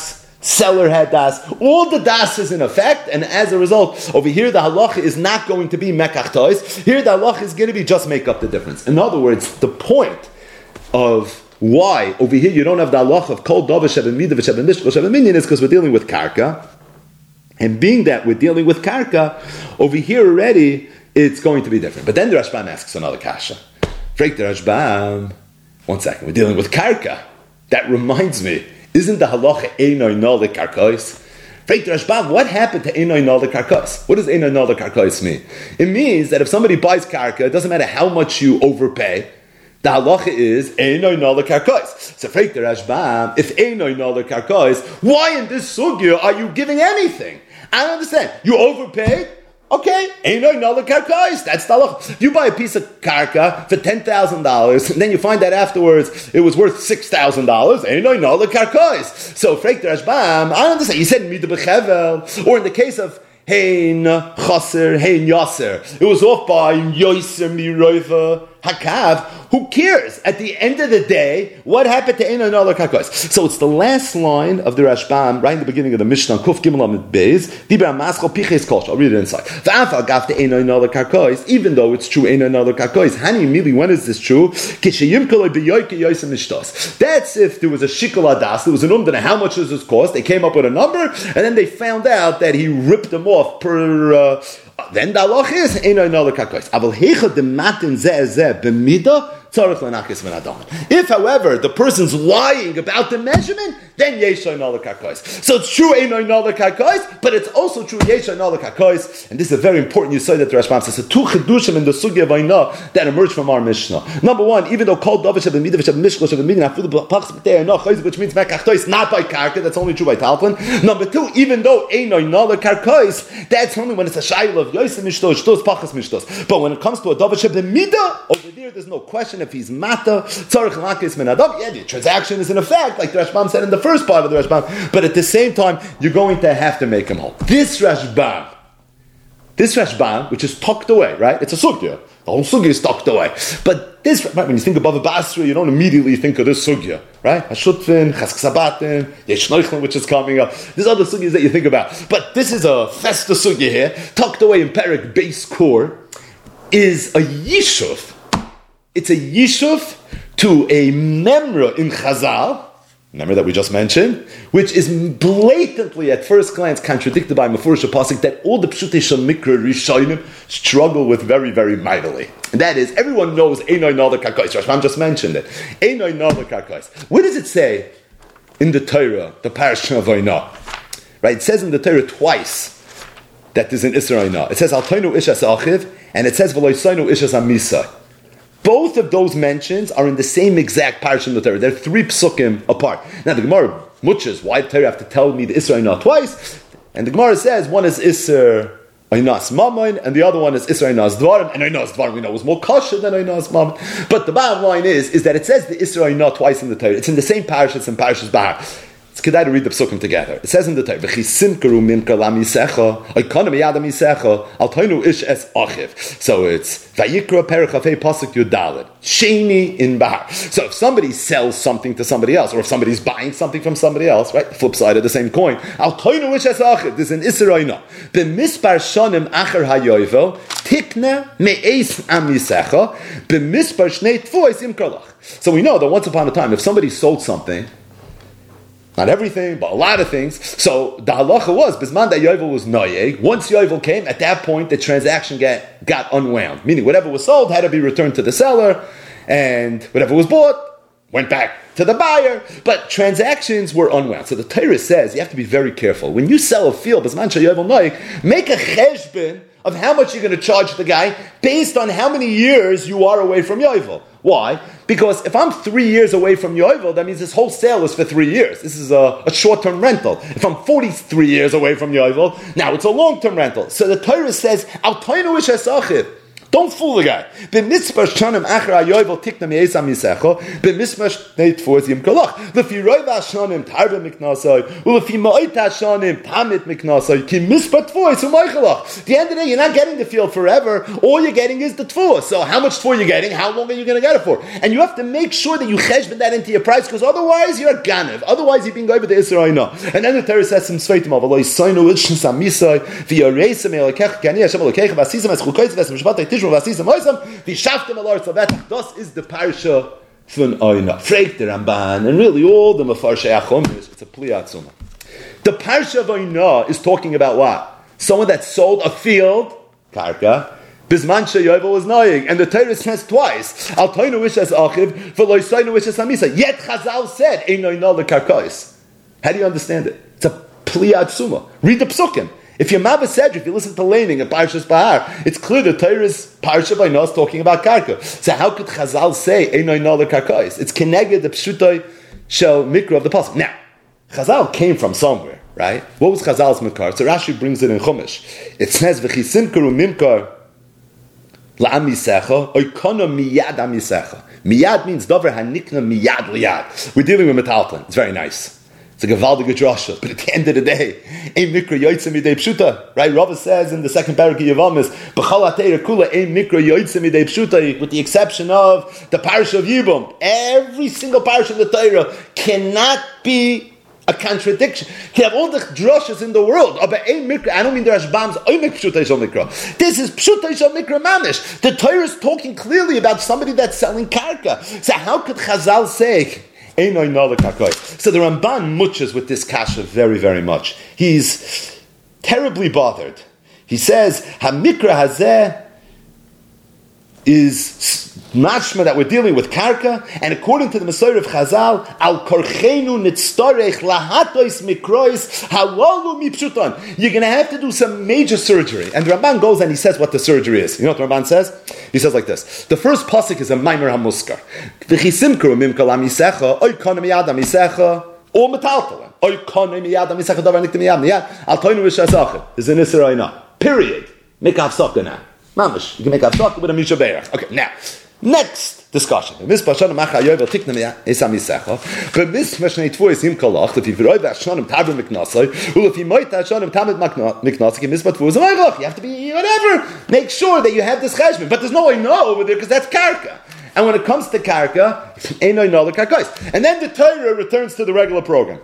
seller had das. All the das is in effect, and as a result, over here the halacha is not going to be mekach tois. Here the halacha is going to be just make up the difference. In other words, the point of why over here you don't have the halacha of kol davar sheben midah v'sheben mishkol sheben minyan is because we're dealing with karka, and being that we're dealing with karka, over here already it's going to be different. But then the Rashbam asks another kasha. Freik the Rashbam. One second, we're dealing with karka. That reminds me, isn't the halacha einoi nolek karkos? Freik the Rashbam, what happened to einoi nolek karkos? What does einoi nolek karkos mean? It means that if somebody buys karka, it doesn't matter how much you overpay, the halacha is einoi nolek karkos. So freik the Rashbam, if einoi nolek karkos, why in this sugya are you giving anything? I don't understand. You overpaid? Okay, einoi nolek karkos. That's the halacha. You buy a piece of karka for $10,000, and then you find that afterwards it was worth $6,000. Einoi nolek karkos. So, freik the Rashbam, I don't understand. You said midah b'chevel, or in the case of hein chaser, hein yaser, it was off by yoser miroiva hakav. Who cares? At the end of the day, what happened to einoi nolek karkos? So it's the last line of the Rashbam, right in the beginning of the Mishnah, Kuf Gimel Amid Beis, Dibra Maschal Piches Kosh. I'll read it inside. V'afal gaf the einoi nolek karkos, even though it's true einoi nolek karkos. Hani mili, when is this true? Kishayim koloi beyoike yoyse mishtos. That's if there was a shikol adas, there was an umdana, how much does this cost? They came up with a number, and then they found out that he ripped them off per... then the halach is einoi nolek karkos. Aval heicha de matin zeh b'midah. If, however, the person's lying about the measurement, then yeshai nolek karkos. So it's true einoi nolek karkos, but it's also true yeshai nolek karkos. And this is a very important yesod that the Rashbam says. So two chedushim in the sugya of Ainah that emerge from our Mishnah. Number one, even though kol davar sheben midah v'sheben mishkol sheben minyan afilu b'pachs b'tei Ainah, which means mekach tois, not by karka, that's only true by talpin. Number two, even though einoi nolek karkos, that's only when it's a shayla of yosem mishtos, shtos pachas mishtos. But when it comes to a davar sheben midah, over there's no question if he's mata, tzarech lakis min adam. Yeah, the transaction is in effect, like the Rashbam said in the first part of the Rashbam, but at the same time, you're going to have to make him whole. This Rashbam, which is tucked away, right? It's a sugya. The whole sugya is tucked away. But this, right, when you think above a basra, you don't immediately think of this sugya, right? Hashutfin, chasksabatin, yeshnoichlin, which is coming up. There's other sugyas that you think about. But this is a festa sugya here, tucked away in Perek base core, is a yishuv. It's a yishuv to a memra in Chazal, memra that we just mentioned, which is blatantly at first glance contradicted by Mefurish Pasuk that all the Pshutei Shel Mikra Rishonim struggle with very, very mightily. And that is, everyone knows einoi nolek karkos. Rashbam just mentioned it. Einoi nolek karkos. What does it say in the Torah, the parasha of Ainah? Right? It says in the Torah twice that there's an Isra Ainah. It says Altoinu ishas achiv, and it says V'loisainu ishas amisai. Both of those mentions are in the same exact parasha in the Torah. They're 3 psukim apart. Now the Gemara muches, why did the Torah have to tell me the Isra Ainah twice? And the Gemara says one is Isra Ainah's Mammon, and the other one is Isra Ainah's Dvarim. And Ainah's Dvarim we know was more kosher than Ainah's Mammon. But the bottom line is that it says the Isra Ainah twice in the Torah. It's in the same parasha, it's in Parashas Bahar. It's kedai to read the psukim together. It says in the Torah, "V'chisimkeru minka lamisecha, oikana miyada misecha, altoinu ish es achiv." So it's Vayikra perek hafei pasuk yudalid sheni in Bahar. So if somebody sells something to somebody else, or if somebody's buying something from somebody else, right, the flip side of the same coin, altoinu ish es achiv. There's an isra. B'mispar shanim acher hayovel tikne me'es amisecha b'mispar shnei tvois imkarlach. So we know that once upon a time, if somebody sold something. Not everything, but a lot of things. So the halacha was, Bisman that Yovel was noyeg. Once Yovel came, at that point the transaction got unwound. Meaning whatever was sold had to be returned to the seller, and whatever was bought went back to the buyer. But transactions were unwound. So the Torah says you have to be very careful. When you sell a field, Bisman Yovel noyeg, make a cheshbon of how much you're going to charge the guy based on how many years you are away from Yovel. Why? Because if I'm 3 years away from Yovel, that means this whole sale is for 3 years. This is a short-term rental. If I'm 43 years away from Yovel, now it's a long-term rental. So the Torah says, Altoinu ish esachiv. Don't fool the guy. B'mitzvah shanim achra yovel tikna me'esa misecha. B'mitzvah shnei tfuz yim kolach. L'fi roiva shanim tarva miknasai. U'lefi ma'ita shanim tamit miknasai. Ki mitzvah tfuz u'maychalach. At the end of the day, you're not getting the field forever. All you're getting is the tfuz. So how much tfuz you're getting? How long are you going to get it for? And you have to make sure that you cheshbon that into your price, because otherwise you're a ganev. Otherwise you're being over the Isra Oina. And then the Torah says some sveitim of Allah Yisainu Ilshin Samisai V'yareisem Elokech Gani Hashem Elokech V'asisem Es Chukoyz V'ashem Vasisam Oisam V'shaftem Al Arz Avet. This is the parsha von Oina. Freit the Ramban, and really all the Mefarshei HaChomish, it's a Pli Atzuma. The parsha of Oina is talking about what? Someone that sold a field, karka, Bisman Sheyovel was noying, and the Torah says twice, Al Toinu Wish as Achiv, V'lo Yisainu Wish as Hamisa. Yet Chazal said, Ein Oina L'karkois. How do you understand it? It's a Pli Atzuma. Read the Psukim. If you're Mabba Sedra, if you listen to Laning and Parshas Bahar, it's clear the Torah's Parsha by Nos talking about Karka. So how could Chazal say Ein Oina L'karkois? It's Keneged the Pshutoi Shel Mikra of the Pasuk. Now, Chazal came from somewhere, right? What was Chazal's Mikar? So Rashi brings it in Chumash. It says V'chisimkaru Mimkar La'amisecha, oikona miyad amisecha. Miyad means davar hanikna miyad liyad. We're dealing with metalton. It's very nice. It's a gewaldige drasha. But at the end of the day, ein mikra yoytze midei pshuta. Right? Rava says in the second parak of Yavamis, b'chal ha'teira kula ein mikra yoytze midei pshuta, with the exception of the parsha of Yibum. Every single parsha in the Torah cannot be a contradiction. You have all the drushes in the world. I don't mean the Rashbam's oimik pshuta shel mikra. This is pshuta shel mikra mamish. The Torah is talking clearly about somebody that's selling karka. So how could Chazal say ein oina l'karkoi? So the Ramban muches with this kasha very, very much. He's terribly bothered. He says hamikra hazeh is mashma that we're dealing with karka, and according to the Masorah of Chazal, al korchenu nitztorech lahatois mikrois halalu mipshuton. You're going to have to do some major surgery. And the Ramban goes and he says what the surgery is. You know what the Ramban says? He says like this. The first pasuk is a maimer hamuskar. V'chisimkru mimkal amisecha, oy kona miyad amisecha, or metaltalim. Oy kona miyad amisecha, davar nikta miyad miyad, al toinu v'shasachet. Is an Isra Oina. Period. Make hafsaka now. Mamish. You can make hafsaka with a Misha Beirach. Okay, now. Next discussion. If you roy v'ashanim tarba miknasai, if you moit v'ashanim tamid miknasai, you have to be whatever. Make sure that you have this cheshbon. But there's no way no over there because that's karka. And when it comes to karka, ein oina l'karkos. And then the Torah returns to the regular program.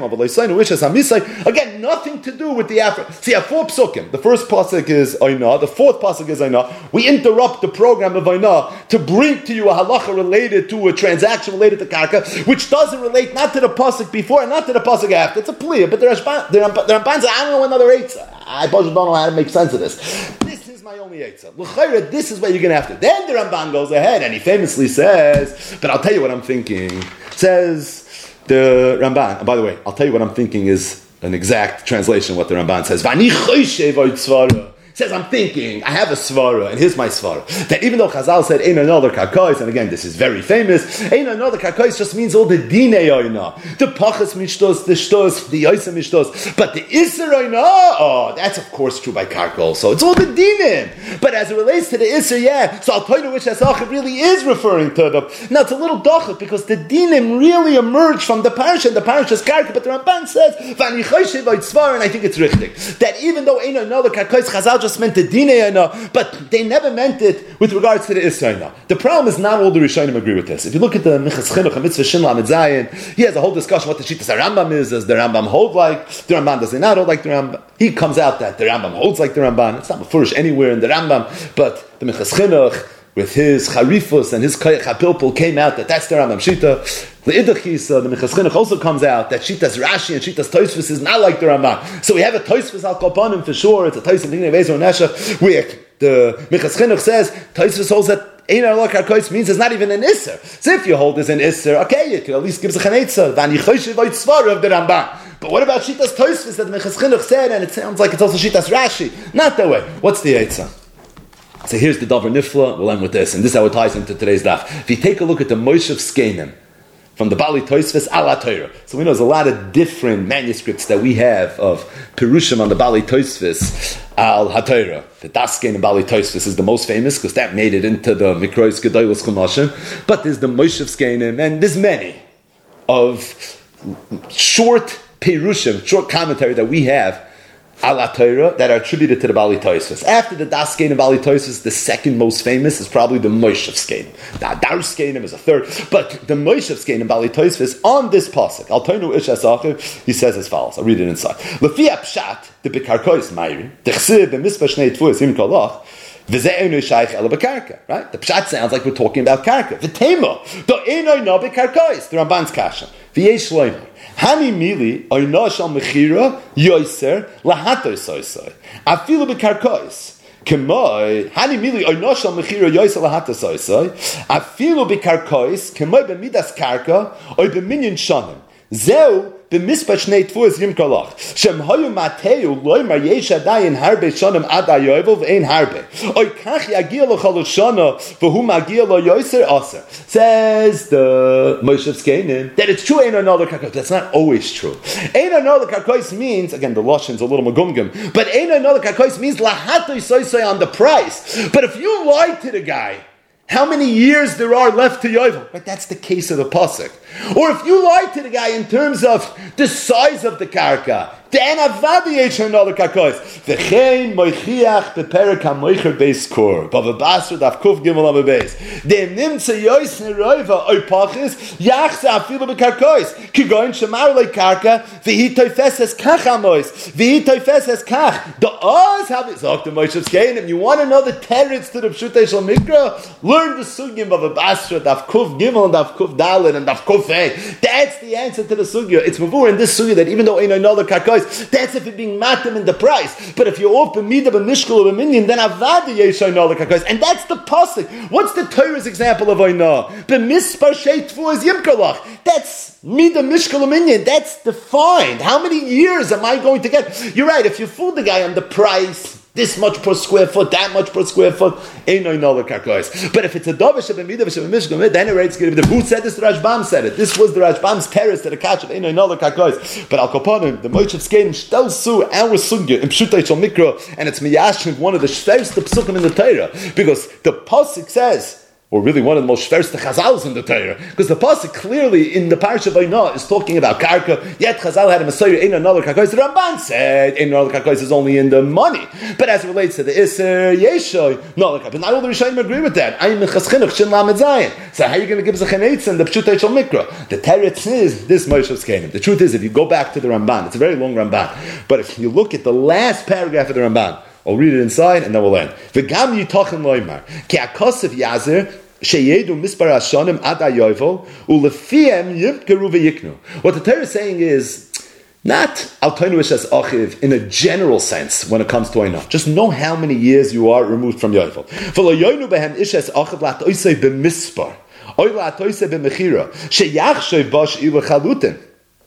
Again, nothing to do with the effort. See, you have 4 psukim. The first pasuk is oina. The fourth pasuk is oina. We interrupt the program of oina to bring to you a halacha related to a transaction related to karka, which doesn't relate not to the pasuk before and not to the pasuk after. It's a plea, but the Ramban says, I don't know another eitzah. I don't know how to make sense of this. This is my only eitzah. L'chayra, this is what you're going to have to. Then the Ramban goes ahead and he famously says, but I'll tell you what I'm thinking. Says the Ramban, and by the way, I'll tell you what I'm thinking is an exact translation of what the Ramban says. V'ani choyshev oitzvara. Says, I'm thinking, I have a svara, and here's my svara, that even though Chazal said, ain't another karkois, and again, this is very famous, ain't another karkois just means all the dinei oina, the pachas mishtos, the shtos, the yoisa mishtos, but the iser oina, oh, that's of course true by karka also, it's all the dinim, but as it relates to the iser, yeah, so I'll tell you which asach really is referring to them. Now, it's a little dochet, because the dinim really emerge from the parsha, and the parsha's karka, but the Ramban says, v'ani choyshev oitzvar, and I think it's richtig, that even though ain't another karkois, Chazal just meant the dinei, but they never meant it with regards to the Isra'ina. The problem is not all the Rishonim agree with this. If you look at the Minchas Chinuch, a mitzvah Shin Lamed Zayin, he has a whole discussion what the Shittas Rambam is. Does the Rambam hold like the Ramban? Does he not hold like the Rambam? He comes out that the Rambam holds like the Ramban. It's not mefurish anywhere in the Rambam, but the Minchas Chinuch, with his charifus and his koyach hapilpul, came out that that's the Rambam Shita. The Idachisa, the Minchas Chinuch also comes out that Shitas Rashi and Shitas Tosfos is not like the Ramban. So we have a Tosfos al Kopanim for sure. It's a Tosfos Dinei Vezer Nesha, where the Minchas Chinuch says Tosfos holds that Ein Arla Karkois means it's not even an Isser. So if you hold as an Isser, okay, you can at least give us a Chanetza. V'ani Choshev Oitzvar of the Ramban. But what about Shitas Tosfos that the Minchas Chinuch said, and it sounds like it's also Shitas Rashi? Not that way. What's the Eitzah? So here's the Davar Nifla. We'll end with this, and this is how it ties into today's daf. If you take a look at the Moshe of Skenim, from the Bali Tosfos ala Torah. So we know there's a lot of different manuscripts that we have of Perushim on the Bali Tosfos al HaTorah. The Daskein and Bali Tosfos is the most famous because that made it into the Mikrois Gedolos Chumashim. But there's the Moshevskeinim, and there's many of short Perushim, short commentary that we have ala Torah that are attributed to the Bali Tosfos. After the Daskein and Bali Tosfos, the second most famous is probably the Moshevskeinim. The Adarskenim is a third, but the Moshevskeinim and Bali Tosfos on this pasuk, Al Toinu Ish Asachiv, he says as follows. I'll read it inside. Lefi Pshat the Bekarkois Mayri Dechsiv and Mispah Shnei Tfuas Im Kolach. Right? The pshat sounds like we're talking about karka. V'tema do enoi no bekarkois. The Ramban's kasha. V'yesh loimer. Hani mili oino shal mechira yoiser lahato soisoi. Afilu bekarkois. Kemoi hani mili oino shal mechira yoiser lahato soisoi. Afilu bekarkois. Kemoi b'midas karka oy b'minyan shanim. Zeu b'mispah shnei tfuas yim kolach. Shem hoyu mateu loymar yesh adayin harbe shonim ad ayovel v'ein harbe. Oy kach yagia l'chol shana v'hu magia lo yoser aser. Says the Moshevskeinim that it's true ein another karkois. That's not always true. Ein another karkois means, again the Lashon's a little magumgum, but ein another karkois means lahato soisoi on the price. But if you lie to the guy how many years there are left to Yovel, right? That's the case of the pasuk. Or if you lie to the guy in terms of the size of the karka, then avadi yesh another karkois. V'chein moichiach beperek hamoicher beis kor. Bava basra daf kuf gimel ava beis. Dem nimtze yois neroiva oy pachis yachza afilu bekarkois. Kigoin shemar le karka v'hi toifes es kach amois. V'hi toifes es kach. The oz have it. Zok the Moshevskeinim. You want to know the teretz to the pshutei shel mikra? Learn the sugim of a basra daf kuf gimel and daf kuf dalet and daf kuf hey. That's the answer to the sugya. It's mavur in this sugya that even though ain't another karkois, that's if you're being matim in the price. But if you're off b'midah b'mishkul or b'minyan, then avada yesh another karkois, and that's the pasuk. What's the Torah's example of oina? B'mispar shei tfuas yimkolach. That's midah mishkul or minyan. That's defined. How many years am I going to get? You're right. If you fool the guy on the price, this much per square foot, that much per square foot, ain't no another karkois. But if it's a dovish of a midah of a mishkul, then it's going to be the who said this. The Rashbam said it. This was the Rashbam's terrace to the catch of ain't no another karkois. But Al Kaponim, the Moshevskeinim still sue our sugya in pshutei shel mikra, and it's miyashin one of the shverst psukim in the Torah because the pasuk says, or really one of the most first chazals in the Torah, because the pasuk clearly in the parish of Oina is talking about karka. Yet Chazal had a Messiah in another karkois. The Ramban said in another karkois is only in the money, but as it relates to the Isser Yeshoy, no, but not all the Rishonim agree with that. I'm mechaschinuch shin lamed zayin. So how are you going to give us a chenetz and the pshutei shel mikra? The teretz is this Moshevskeinim. The truth is, if you go back to the Ramban, it's a very long Ramban, but if you look at the last paragraph of the Ramban, I'll read it inside and then we'll end. V'gam yitachin loymar ki akosef yazer sheyedu mispar hashanim ad hayovel ulefiem yimkeru v'yiknu. What the Torah is saying is not al toinu ish es achiv in a general sense when it comes to oina. Just know how many years you are removed from yovel. V'lo yoinu behem ish es achiv lat oisei b'mispar oy lat oisei b'mechira sheyachshoy bash ilu chalutin.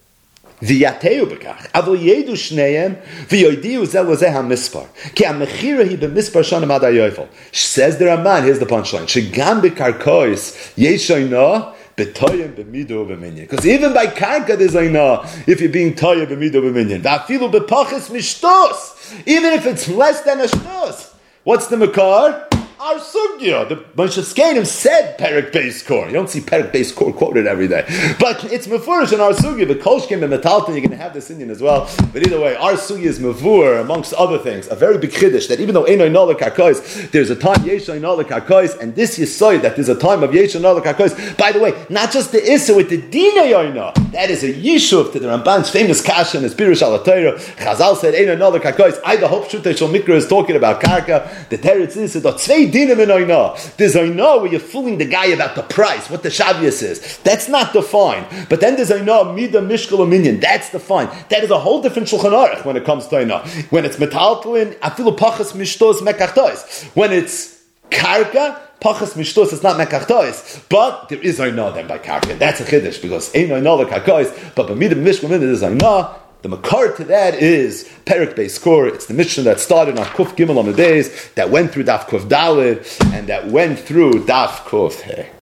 V'yateu b'kach, avol yedu shneim, v'yoidiu zel lezeh ha-mispar. Ki ha-mechira hi b'mispar shanim ad ha-yovel. Says the Ramban, here's the punchline, shegam b'karkois yeshoyna b'toyim b'mido b'minyan. Because even by karka there's oina if you're being toyim b'mido b'minyan. V'afilu b'pachis mishtos, even if it's less than a shtos. What's the makar? Our sugya. The Moshevskeinim said Perek Beis Kor. You don't see Perek Beis Kor quoted every day. But it's mefurish in our sugya. The Kolshkim and Metalton, you're going to have this Indian as well. But either way, our sugya is mevur, amongst other things. A very big chiddush that even though Eino Nola Karkois, there's a time Yesha Nola Karkois, and this Yisoy that there's a time of Yesha Nola Karkois. By the way, not just the Issa with the Dina Yoina. That is a Yishuv to the Ramban's famous Kasha and his Pirush al Torah. Chazal said Eino Nola Karkois. I the hope Shutei Shel Mikra is talking about Karka. The Teretz is that Tzvei dinim in oina. There's oina where you're fooling the guy about the price, what the shavius is. That's not defined. But then there's oina mida mishkal minyan. That's defined. That is a whole different shulchan aruch when it comes to oina. When it's metaltalin, afilu pachas mishtos mekachtois. When it's karka, pachas mishtos, it's not mekachtois. But there is oina then by karka. That's a chiddush because ain't oina like karkois. But by mida mishkal minyan there's oina. The makar to that is Perek Beis Kor. It's the Mishnah that started on Kuf Gimel on the days, that went through Daf Kuf Dalid, and that went through Daf Kuf Hey.